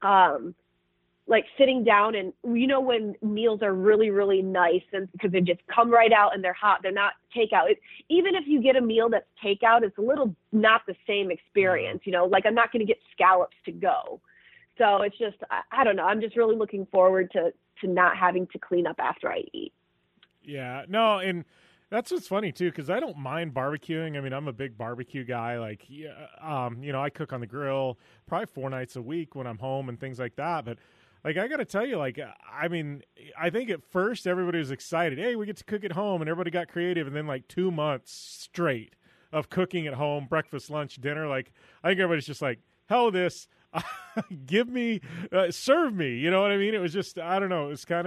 like sitting down and, when meals are really, really nice, and because they just come right out and they're hot, they're not takeout. Even if you get a meal that's takeout, it's a little not the same experience, like I'm not going to get scallops to go. So it's just, I don't know. I'm just really looking forward to not having to clean up after I eat. Yeah, no. And that's what's funny too, because I don't mind barbecuing. I mean, I'm a big barbecue guy. Like, I cook on the grill probably 4 nights a week when I'm home and things like that. But like, I got to tell you, like, I mean, I think at first everybody was excited. Hey, we get to cook at home, and everybody got creative. And then like 2 months straight of cooking at home, breakfast, lunch, dinner. Like, I think everybody's just like, hell this. Give me, serve me. You know what I mean? It was just, I don't know. It was kind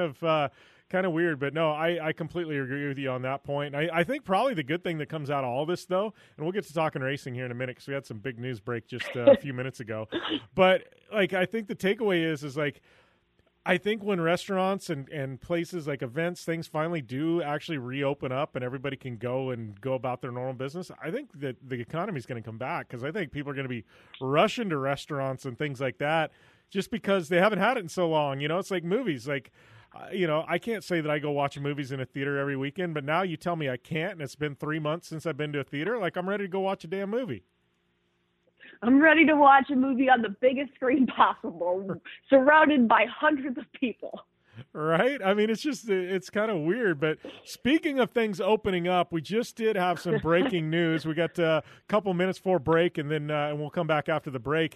of weird, but no, I completely agree with you on that point. I think probably the good thing that comes out of all this, though, and we'll get to talking racing here in a minute because we had some big news break just a few minutes ago. But like, I think the takeaway is like, I think when restaurants and places like events, things finally do actually reopen up and everybody can go about their normal business, I think that the economy is going to come back, because I think people are going to be rushing to restaurants and things like that just because they haven't had it in so long. It's like movies. Like, I can't say that I go watch movies in a theater every weekend, but now you tell me I can't, and it's been 3 months since I've been to a theater. Like, I'm ready to go watch a damn movie. I'm ready to watch a movie on the biggest screen possible, surrounded by hundreds of people. Right? I mean, it's kind of weird. But speaking of things opening up, we just did have some breaking news. We got a couple minutes for break, and then and we'll come back after the break.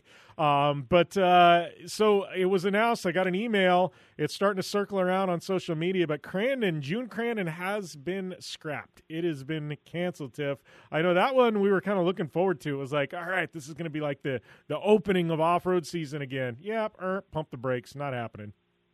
So it was announced. I got an email. It's starting to circle around on social media. But June Crandon has been scrapped. It has been canceled, Tiff. I know that one we were kind of looking forward to. It was like, all right, this is going to be like the opening of off-road season again. Yep, pump the brakes. Not happening.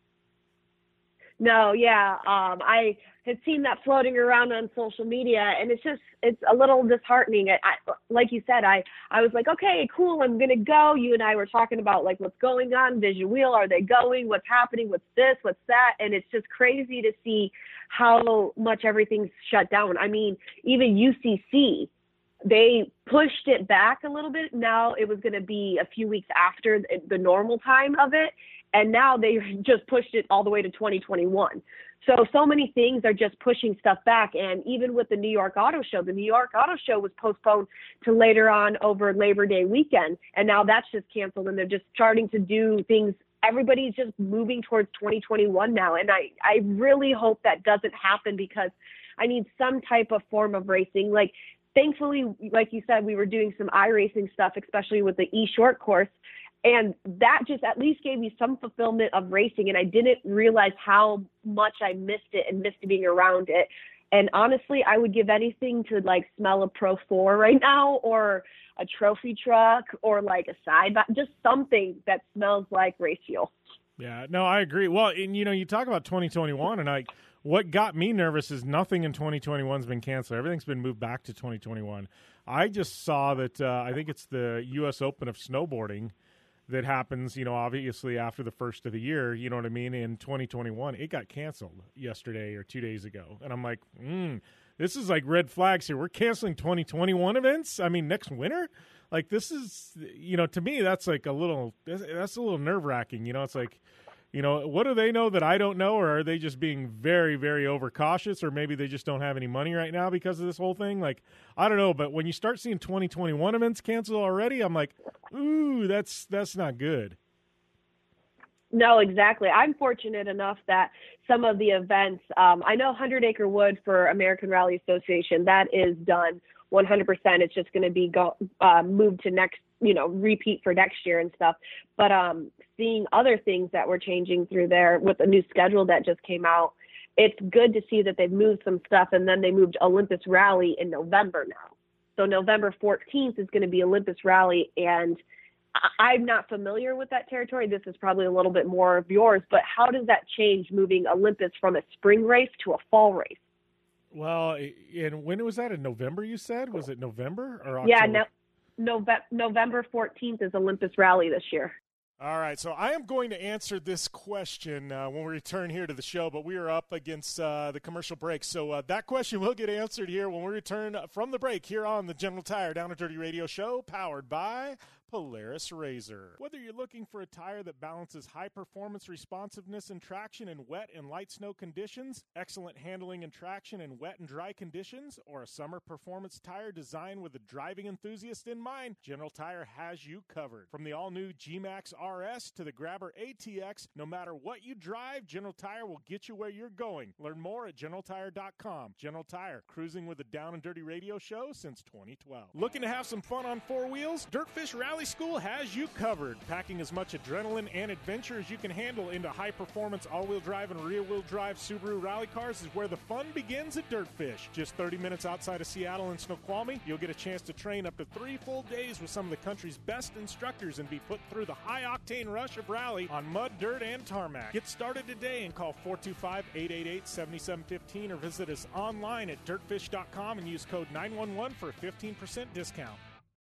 No, yeah. I had seen that floating around on social media, and it's a little disheartening. Like you said, I was like, okay, cool, I'm going to go. You and I were talking about, like, what's going on, Vision Wheel, are they going, what's happening, what's this, what's that, and it's just crazy to see how much everything's shut down. I mean, even UCC, they pushed it back a little bit. Now it was going to be a few weeks after the normal time of it. And now they just pushed it all the way to 2021. So many things are just pushing stuff back. And even with the New York Auto Show was postponed to later on over Labor Day weekend. And now that's just canceled. And they're just starting to do things. Everybody's just moving towards 2021 now. And I really hope that doesn't happen, because I need some type of form of racing. Like, thankfully, like you said, we were doing some iRacing stuff, especially with the E-Short course. And that just at least gave me some fulfillment of racing. And I didn't realize how much I missed it and missed being around it. And honestly, I would give anything to, like, smell a Pro 4 right now, or a trophy truck, or like a side by, just something that smells like race fuel. Yeah, no, I agree. Well, and you talk about 2021, and what got me nervous is nothing in 2021 has been canceled. Everything's been moved back to 2021. I just saw that I think it's the U.S. Open of snowboarding that happens, obviously after the first of the year, you know what I mean, in 2021. It got canceled yesterday or 2 days ago. And I'm like, this is like red flags here. We're canceling 2021 events? I mean, next winter? Like, this is, to me, that's like that's a little nerve-wracking. It's like, what do they know that I don't know? Or are they just being very, very overcautious? Or maybe they just don't have any money right now because of this whole thing? Like, I don't know. But when you start seeing 2021 events canceled already, I'm like, ooh, that's not good. No, exactly. I'm fortunate enough that some of the events, I know 100 Acre Wood for American Rally Association, that is done 100%. It's just going to be moved to next, repeat for next year and stuff. But seeing other things that were changing through there with a new schedule that just came out, it's good to see that they've moved some stuff, and then they moved Olympus Rally in November now. So November 14th is going to be Olympus Rally, and I'm not familiar with that territory. This is probably a little bit more of yours, but how does that change moving Olympus from a spring race to a fall race? Well, and when was that? In November, you said? Was it November or October? Yeah, November 14th is Olympus Rally this year. All right, so I am going to answer this question when we return here to the show, but we are up against the commercial break. So that question will get answered here when we return from the break here on the General Tire Down and Dirty Radio Show, powered by Polaris RZR. Whether you're looking for a tire that balances high performance responsiveness and traction in wet and light snow conditions, excellent handling and traction in wet and dry conditions, or a summer performance tire designed with the driving enthusiast in mind, General Tire has you covered. From the all-new G-Max RS to the Grabber ATX, no matter what you drive, General Tire will get you where you're going. Learn more at GeneralTire.com. General Tire, cruising with the Down and Dirty Radio Show since 2012. Looking to have some fun on four wheels? Dirtfish Rally School has you covered, packing as much adrenaline and adventure as you can handle into high-performance all-wheel drive and rear-wheel drive Subaru rally cars is where the fun begins at Dirtfish. Just 30 minutes outside of Seattle and Snoqualmie, you'll get a chance to train up to 3 full days with some of the country's best instructors and be put through the high-octane rush of rally on mud, dirt, and tarmac. Get started today and call 425-888-7715 or visit us online at dirtfish.com and use code 911 for a 15% discount.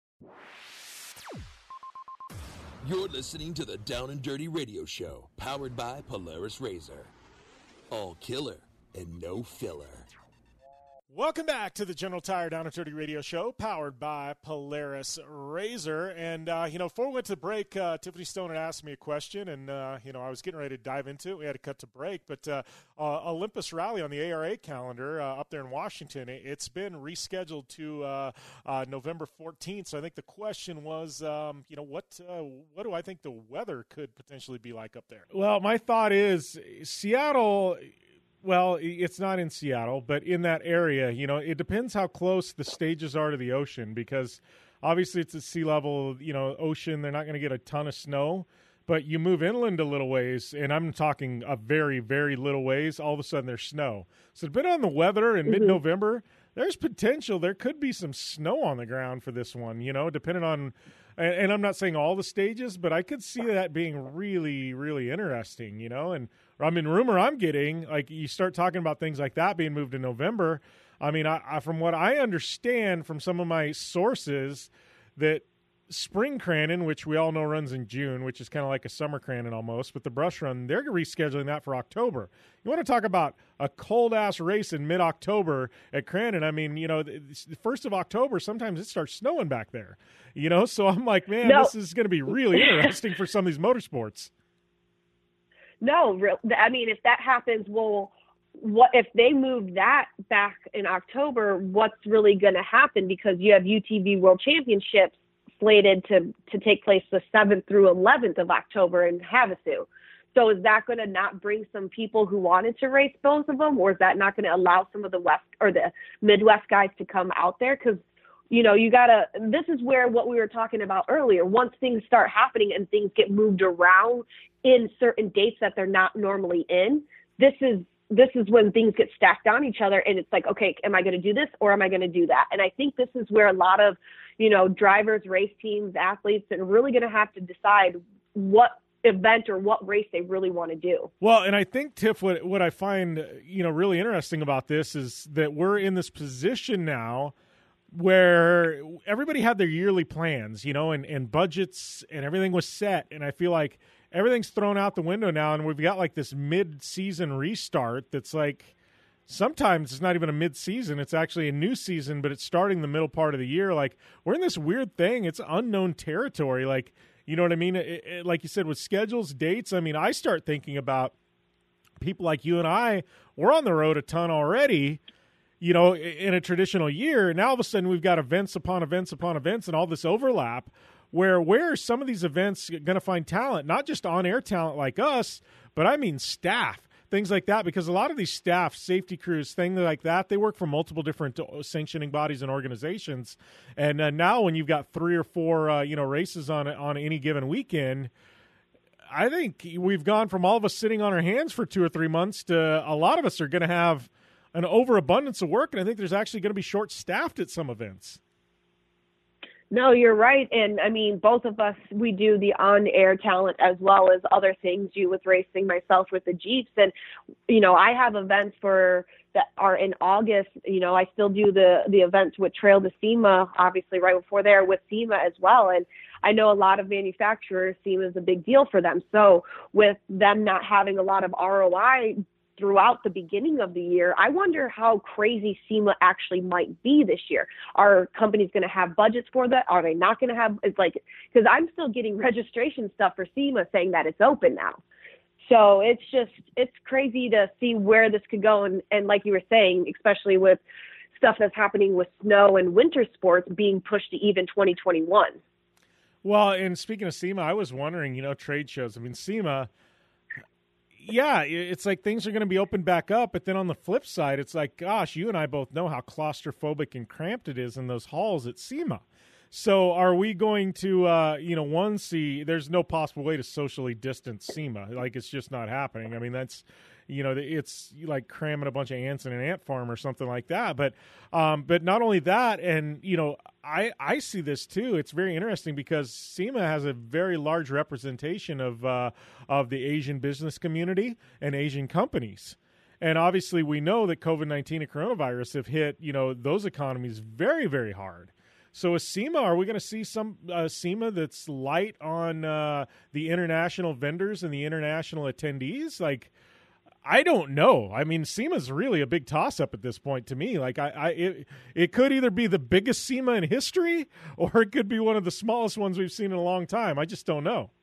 You're listening to the Down and Dirty Radio Show, powered by Polaris RZR. All killer and no filler. Welcome back to the General Tire Down and Dirty Radio Show, powered by Polaris Razor. And, before we went to break, Tiffany Stone had asked me a question, and, I was getting ready to dive into it. We had to cut to break. But Olympus Rally on the ARA calendar up there in Washington, it's been rescheduled to November 14th. So I think the question was, what do I think the weather could potentially be like up there? Well, my thought is Seattle – well, it's not in Seattle, but in that area, it depends how close the stages are to the ocean, because obviously it's a sea level, ocean. They're not going to get a ton of snow, but you move inland a little ways, and I'm talking a very, very little ways, all of a sudden there's snow. So depending on the weather in mid-November, there's potential. There could be some snow on the ground for this one, depending on, and I'm not saying all the stages, but I could see that being really, really interesting, and rumor I'm getting, like, you start talking about things like that being moved to November. I mean, I from what I understand from some of my sources, that Spring Crandon, which we all know runs in June, which is kind of like a summer Crandon almost, but the Brush Run, they're rescheduling that for October. You want to talk about a cold-ass race in mid-October at Crandon. I mean, the 1st of October, sometimes it starts snowing back there. So I'm like, man, this is going to be really interesting for some of these motorsports. No, I mean, if that happens, well, what if they move that back in October? What's really going to happen? Because you have UTV World Championships slated to take place the 7th through 11th of October in Havasu. So is that going to not bring some people who wanted to race both of them, or is that not going to allow some of the West or the Midwest guys to come out there? Because this is where what we were talking about earlier, once things start happening and things get moved around in certain dates that they're not normally in, this is when things get stacked on each other, and it's like, okay, am I going to do this or am I going to do that? And I think this is where a lot of, drivers, race teams, athletes are really going to have to decide what event or what race they really want to do. Well, and I think, Tiff, what I find, really interesting about this is that we're in this position now where everybody had their yearly plans, and budgets and everything was set. And I feel like everything's thrown out the window now, and we've got like this mid-season restart that's like, sometimes it's not even a mid-season. It's actually a new season, but it's starting the middle part of the year. Like, we're in this weird thing. It's unknown territory. Like, you know what I mean? Like you said, with schedules, dates, I mean, I start thinking about people like you and I, we're on the road a ton already, in a traditional year. And now all of a sudden we've got events upon events upon events and all this overlap where are some of these events going to find talent, not just on-air talent like us, but I mean staff, things like that, because a lot of these staff, safety crews, things like that, they work for multiple different sanctioning bodies and organizations. And now when you've got 3 or 4, races on any given weekend, I think we've gone from all of us sitting on our hands for 2 or 3 months to a lot of us are going to have an overabundance of work, and I think there's actually going to be short-staffed at some events. No, you're right. And I mean, both of us, we do the on-air talent as well as other things, you with racing, myself with the Jeeps. And, I have events that are in August. I still do the events with Trail to SEMA, obviously right before there with SEMA as well. And I know a lot of manufacturers, SEMA is a big deal for them. So with them not having a lot of ROI throughout the beginning of the year, I wonder how crazy SEMA actually might be this year. Are companies going to have budgets for that? Are they not going to have? It's like, because I'm still getting registration stuff for SEMA saying that it's open now. So it's crazy to see where this could go. And like you were saying, especially with stuff that's happening with snow and winter sports being pushed to even 2021. Well, and speaking of SEMA, I was wondering, trade shows. I mean, SEMA, yeah, it's like things are going to be opened back up, but then on the flip side, it's like, gosh, you and I both know how claustrophobic and cramped it is in those halls at SEMA. So are we going to, see there's no possible way to socially distance SEMA. Like, it's just not happening. I mean, that's, it's like cramming a bunch of ants in an ant farm or something like that. But not only that, and, I see this too. It's very interesting because SEMA has a very large representation of the Asian business community and Asian companies. And obviously we know that COVID-19 and coronavirus have hit, those economies very, very hard. So is SEMA, are we going to see some SEMA that's light on the international vendors and the international attendees? Like, I don't know. I mean, SEMA's really a big toss-up at this point to me. Like, it could either be the biggest SEMA in history, or it could be one of the smallest ones we've seen in a long time. I just don't know.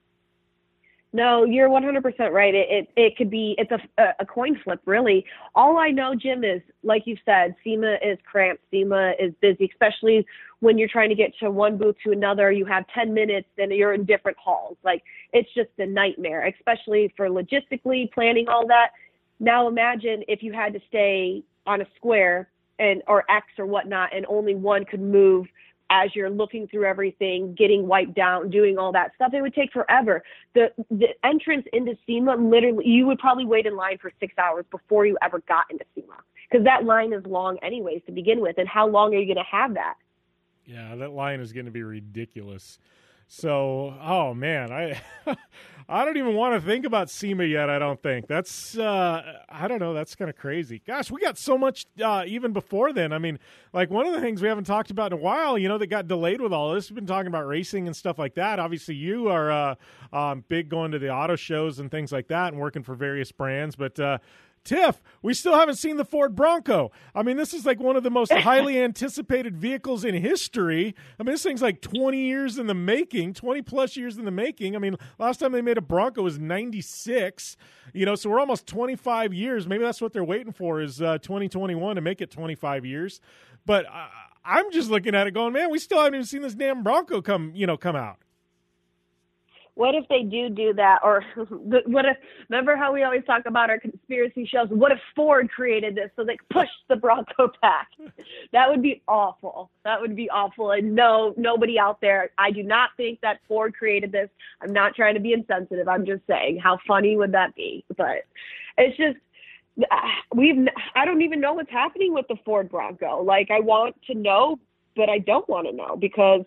No, you're 100% right. It could be, it's a coin flip, really. All I know, Jim, is, like you said, SEMA is cramped. SEMA is busy, especially when you're trying to get to one booth to another. You have 10 minutes and you're in different halls. Like, it's just a nightmare, especially for logistically planning all that. Now imagine if you had to stay on a square or X or whatnot, and only one could move as you're looking through everything, getting wiped down, doing all that stuff. It would take forever. The entrance into SEMA, literally, you would probably wait in line for 6 hours before you ever got into SEMA, because that line is long anyways to begin with. And how long are you going to have that? Yeah, that line is going to be ridiculous. So, oh man, I don't even want to think about SEMA yet. I don't think that's I don't know. That's kind of crazy. Gosh, we got so much even before then. I mean, like, one of the things we haven't talked about in a while, that got delayed with all this. We've been talking about racing and stuff like that. Obviously, you are big going to the auto shows and things like that, and working for various brands, but. Tiff, we still haven't seen the Ford Bronco. I mean, this is like one of the most highly anticipated vehicles in history. I mean, this thing's like 20 years in the making, 20-plus years in the making. I mean, last time they made a Bronco was 96, so we're almost 25 years. Maybe that's what they're waiting for, is 2021 to make it 25 years. But I'm just looking at it going, man, we still haven't even seen this damn Bronco come out. What if they do that? Or what if, remember how we always talk about our conspiracy shows? What if Ford created this so they pushed the Bronco back? That would be awful. That would be awful. And no, nobody out there, I do not think that Ford created this. I'm not trying to be insensitive. I'm just saying, how funny would that be? But it's just, I don't even know what's happening with the Ford Bronco. Like, I want to know, but I don't want to know, because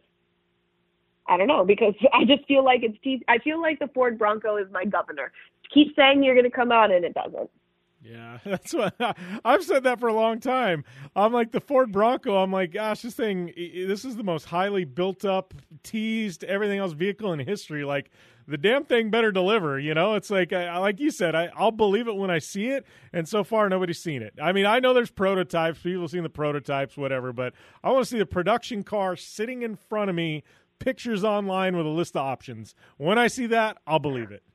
I don't know, because I just feel like I feel like the Ford Bronco is my governor. Keep saying you're going to come out and it doesn't. Yeah, that's what I've said that for a long time. I'm like, the Ford Bronco, I'm like, gosh, this is the most highly built up, teased, everything else vehicle in history. Like, the damn thing better deliver, It's like, like you said, I'll believe it when I see it, and so far nobody's seen it. I mean, I know there's prototypes, people have seen the prototypes, whatever, but I want to see the production car sitting in front of me, pictures online with a list of options. When I see that, I'll believe it.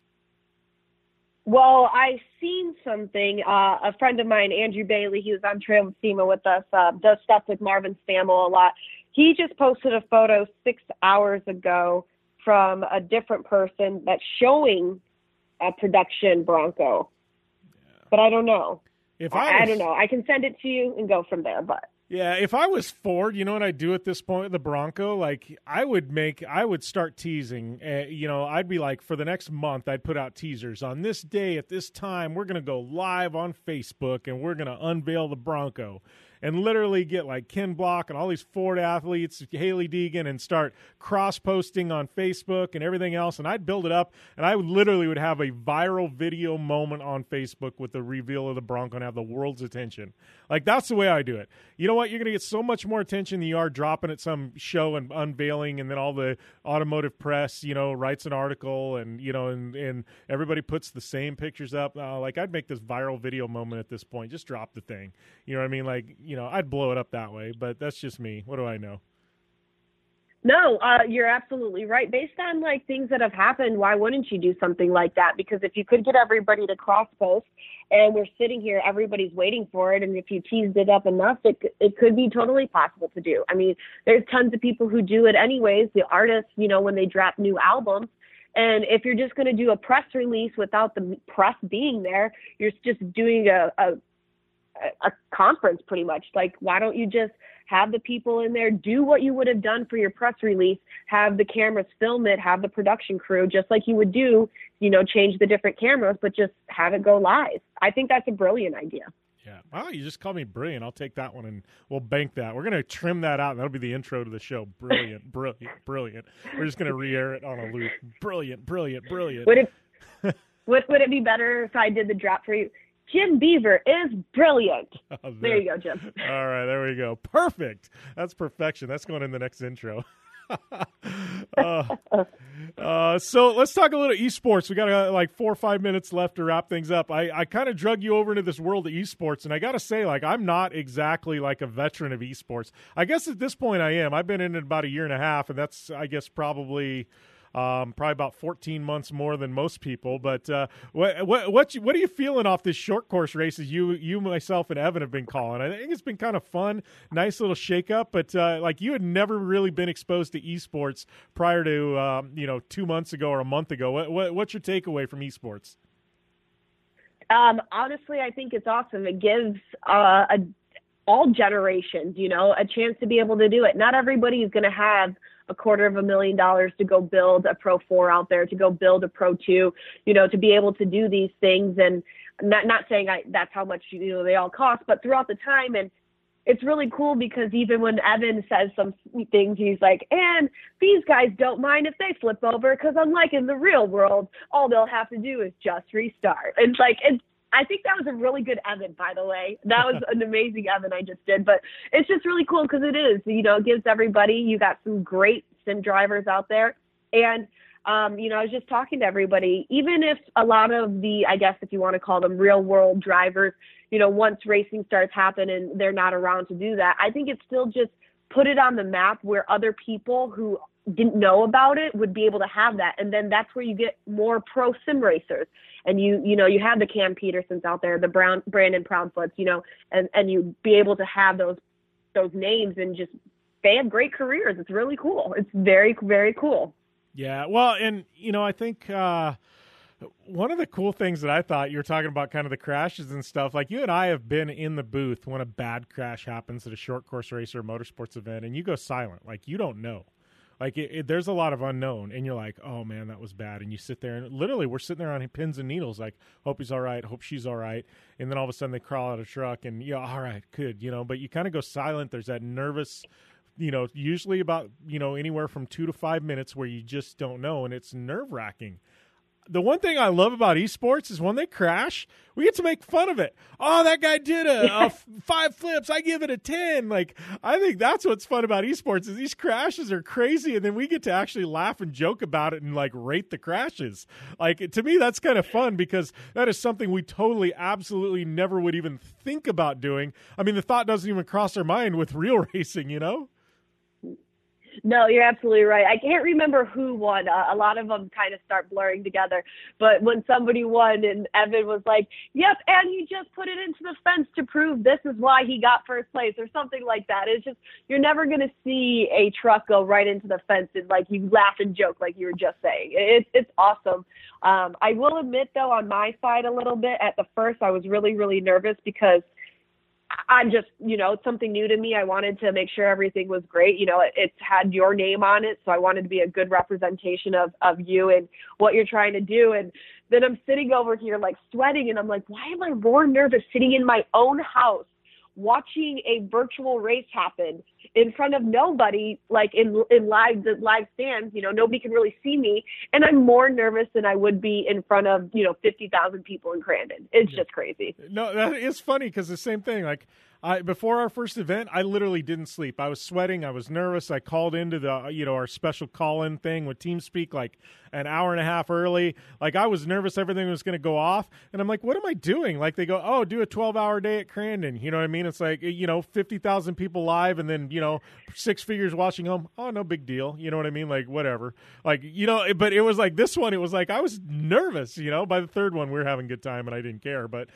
Well, I've seen something. A friend of mine, Andrew Bailey, he was on Trail with SEMA with us, does stuff with Marvin Stammel a lot. He just posted a photo 6 hours ago from a different person that's showing a production Bronco. Yeah. But I don't know. I don't know. I can send it to you and go from there, but. Yeah, if I was Ford, you know what I'd do at this point with the Bronco? Like, I would start teasing. I'd be like, for the next month, I'd put out teasers. On this day, at this time, we're going to go live on Facebook, and we're going to unveil the Bronco. And literally get like Ken Block and all these Ford athletes, Haley Deegan, and start cross-posting on Facebook and everything else. And I'd build it up, and I would have a viral video moment on Facebook with the reveal of the Bronco and have the world's attention. Like, that's the way I do it. You know what? You're going to get so much more attention than you are dropping at some show and unveiling, and then all the automotive press, writes an article, and, and everybody puts the same pictures up. Like, I'd make this viral video moment at this point. Just drop the thing. You know what I mean? Like, I'd blow it up that way, but that's just me. What do I know? No, you're absolutely right. Based on like things that have happened, why wouldn't you do something like that? Because if you could get everybody to cross post, and we're sitting here, everybody's waiting for it, and if you teased it up enough, it could be totally possible to do. I mean, there's tons of people who do it anyways. The artists, when they drop new albums. And if you're just going to do a press release without the press being there, you're just doing a conference pretty much. Like, why don't you just have the people in there do what you would have done for your press release, have the cameras film it, have the production crew, just like you would do, change the different cameras, but just have it go live. I think that's a brilliant idea. Yeah. Wow, you just called me brilliant. I'll take that one, and we'll bank that. We're going to trim that out, and that'll be the intro to the show. Brilliant, brilliant, brilliant. We're just going to re-air it on a loop. Brilliant, brilliant, brilliant. Would it be better if I did the drop for you? Jim Beaver is brilliant. Oh, there you go, Jim. All right, there we go. Perfect. That's perfection. That's going in the next intro. So let's talk a little esports. We got like 4 or 5 minutes left to wrap things up. I kind of drug you over into this world of esports, and I got to say, like, I'm not exactly like a veteran of esports. I guess at this point I am. I've been in it about a year and a half, and that's, I guess, probably about 14 months more than most people. But what are you feeling off this short course races you, myself, and Evan have been calling? I think it's been kind of fun, nice little shake-up. But like, you had never really been exposed to esports prior to 2 months ago or a month ago. What's your takeaway from esports? Honestly, I think it's awesome. It gives all generations, a chance to be able to do it. Not everybody is going to have $250,000 to go build a Pro 4 out there, to go build a Pro 2, to be able to do these things. And not saying that's how much, they all cost, but throughout the time. And it's really cool because even when Evan says some things, he's like, and these guys don't mind if they flip over, because unlike in the real world, all they'll have to do is just restart. It's like, I think that was a really good Evan, by the way. That was an amazing Evan I just did. But it's just really cool because it is, it gives everybody, you got some great sim drivers out there. And, I was just talking to everybody, even if a lot of the, I guess if you want to call them real world drivers, once racing starts happening, they're not around to do that. I think it's still just put it on the map where other people who didn't know about it would be able to have that. And then that's where you get more pro sim racers. And you have the Cam Petersons out there, the Brandon Proudfoots, and you be able to have those names and just, they have great careers. It's really cool. It's very, very cool. Yeah. Well, and, I think one of the cool things that I thought, you were talking about kind of the crashes and stuff, like you and I have been in the booth when a bad crash happens at a short course race or a motorsports event, and you go silent. Like, you don't know. Like, there's a lot of unknown, and you're like, oh, man, that was bad. And you sit there, and literally we're sitting there on pins and needles, like, hope he's all right, hope she's all right. And then all of a sudden they crawl out of the truck, and, all right, good, but you kind of go silent. There's that nervous, usually about, anywhere from 2 to 5 minutes where you just don't know, and it's nerve-wracking. The one thing I love about esports is when they crash, we get to make fun of it. Oh, that guy did a 5 flips. I give it a 10. Like, I think that's what's fun about esports is these crashes are crazy, and then we get to actually laugh and joke about it and, like, rate the crashes. Like, to me, that's kind of fun because that is something we totally, absolutely never would even think about doing. I mean, the thought doesn't even cross our mind with real racing, No, you're absolutely right. I can't remember who won. A lot of them kind of start blurring together. But when somebody won and Evan was like, yep, and you just put it into the fence to prove this is why he got first place or something like that. It's just, you're never going to see a truck go right into the fence and like you laugh and joke like you were just saying. It's awesome. I will admit, though, on my side a little bit, at the first I was really, really nervous because I'm just, it's something new to me. I wanted to make sure everything was great. It's had your name on it. So I wanted to be a good representation of you and what you're trying to do. And then I'm sitting over here like sweating and I'm like, why am I more nervous sitting in my own house watching a virtual race happen in front of nobody, like in live stands, nobody can really see me. And I'm more nervous than I would be in front of, 50,000 people in Crandon. It's just crazy. No, that is funny because the same thing, like before our first event, I literally didn't sleep. I was sweating. I was nervous. I called into the, our special call-in thing with TeamSpeak like an hour and a half early. Like I was nervous everything was going to go off. And I'm like, what am I doing? Like they go, oh, do a 12-hour day at Crandon. You know what I mean? It's like, 50,000 people live and then, 6 figures watching home. Oh, no big deal. You know what I mean? Like whatever. Like, but it was like this one, it was like I was nervous, by the third one we were having a good time and I didn't care. But,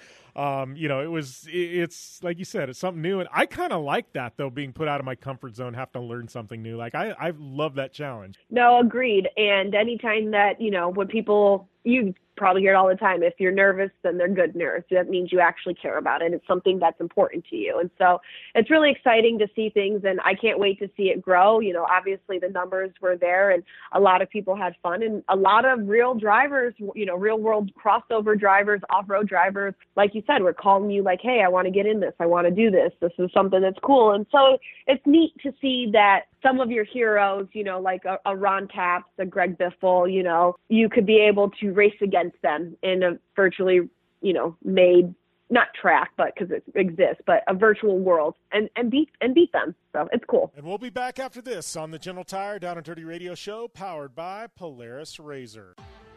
it's like you said, it's something new. And I kind of like that, though, being put out of my comfort zone, have to learn something new. Like I love that challenge. No, agreed. And anytime that, when people, you probably hear it all the time, if you're nervous, then they're good nerves. That means you actually care about it. It's something that's important to you. And so it's really exciting to see things, and I can't wait to see it grow. Obviously the numbers were there and a lot of people had fun, and a lot of real drivers, real world crossover drivers, off-road drivers, like you said, were calling you like, hey, I want to get in this. I want to do this. This is something that's cool. And so it's neat to see that some of your heroes, like a Ron Capps, a Greg Biffle, you could be able to race against them in a virtually, made not track, but because it exists, but a virtual world and beat them. So it's cool. And we'll be back after this on the General Tire Down and Dirty Radio Show, powered by Polaris Razor.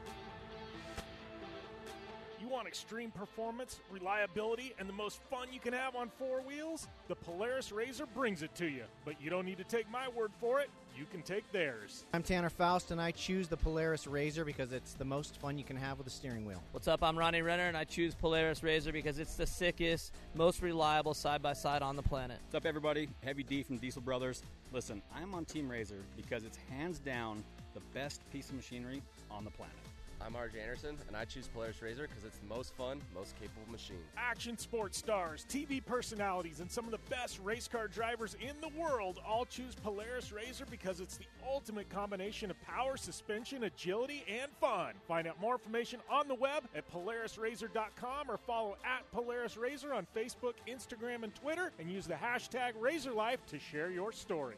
You want extreme performance, reliability, and the most fun you can have on four wheels? The Polaris Razor brings it to you. But you don't need to take my word for it. You can take theirs. I'm Tanner Faust, and I choose the Polaris Razor because it's the most fun you can have with a steering wheel. What's up? I'm Ronnie Renner, and I choose Polaris Razor because it's the sickest, most reliable side-by-side on the planet. What's up, everybody? Heavy D from Diesel Brothers. Listen, I'm on Team Razor because it's hands down the best piece of machinery on the planet. I'm RJ Anderson, and I choose Polaris Razor because it's the most fun, most capable machine. Action sports stars, TV personalities, and some of the best race car drivers in the world all choose Polaris Razor because it's the ultimate combination of power, suspension, agility, and fun. Find out more information on the web at PolarisRazor.com or follow at Polaris Razor on Facebook, Instagram, and Twitter, and use the hashtag RazorLife to share your story.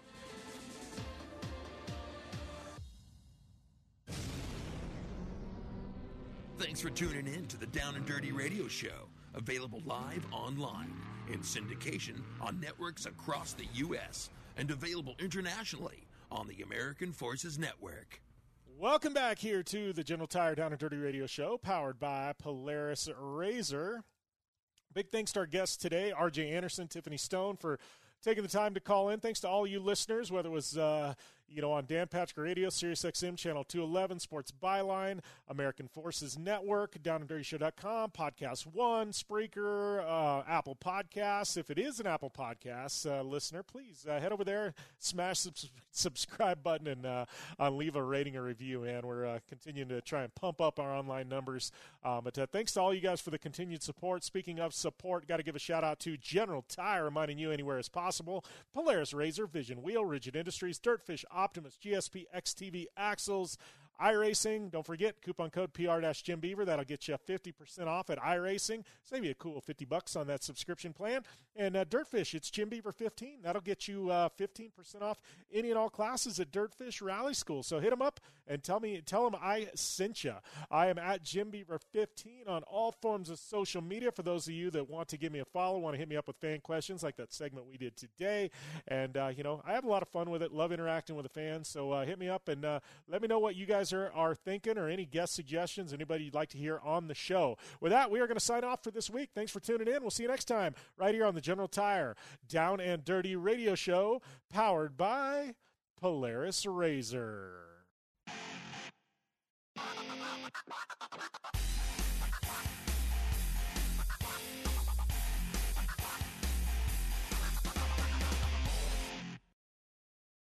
Thanks for tuning in to the Down and Dirty Radio Show, available live online, in syndication on networks across the U.S., and available internationally on the American Forces Network. Welcome back here to the General Tire Down and Dirty Radio Show, powered by Polaris Razor. Big thanks to our guests today, RJ Anderson, Tiffany Stone, for taking the time to call in. Thanks to all you listeners, whether it was on Dan Patrick Radio, Sirius XM Channel 211, Sports Byline, American Forces Network, DownandDirtyShow.com, Podcast One, Spreaker, Apple Podcasts. If it is an Apple Podcast listener, please head over there, smash the subscribe button, and leave a rating or review. And we're continuing to try and pump up our online numbers. But thanks to all you guys for the continued support. Speaking of support, got to give a shout out to General Tire, reminding you anywhere is possible. Polaris Razor, Vision Wheel, Rigid Industries, Dirtfish, Optimus, GSP, XTV, Axles, iRacing. Don't forget, coupon code PR-Jim Beaver. That'll get you 50% off at iRacing. Save you a cool $50 on that subscription plan. And Dirtfish, it's Jim Beaver 15. That'll get you 15% off any and all classes at Dirtfish Rally School. So hit them up and tell them I sent you. I am at Jim Beaver 15 on all forms of social media. For those of you that want to give me a follow, want to hit me up with fan questions like that segment we did today. And, I have a lot of fun with it. Love interacting with the fans. So hit me up and let me know what you guys are thinking, or any guest suggestions, anybody you'd like to hear on the show. With that, we are going to sign off for this week. Thanks for tuning in. We'll see you next time right here on the General Tire Down and Dirty Radio Show, powered by Polaris Razor.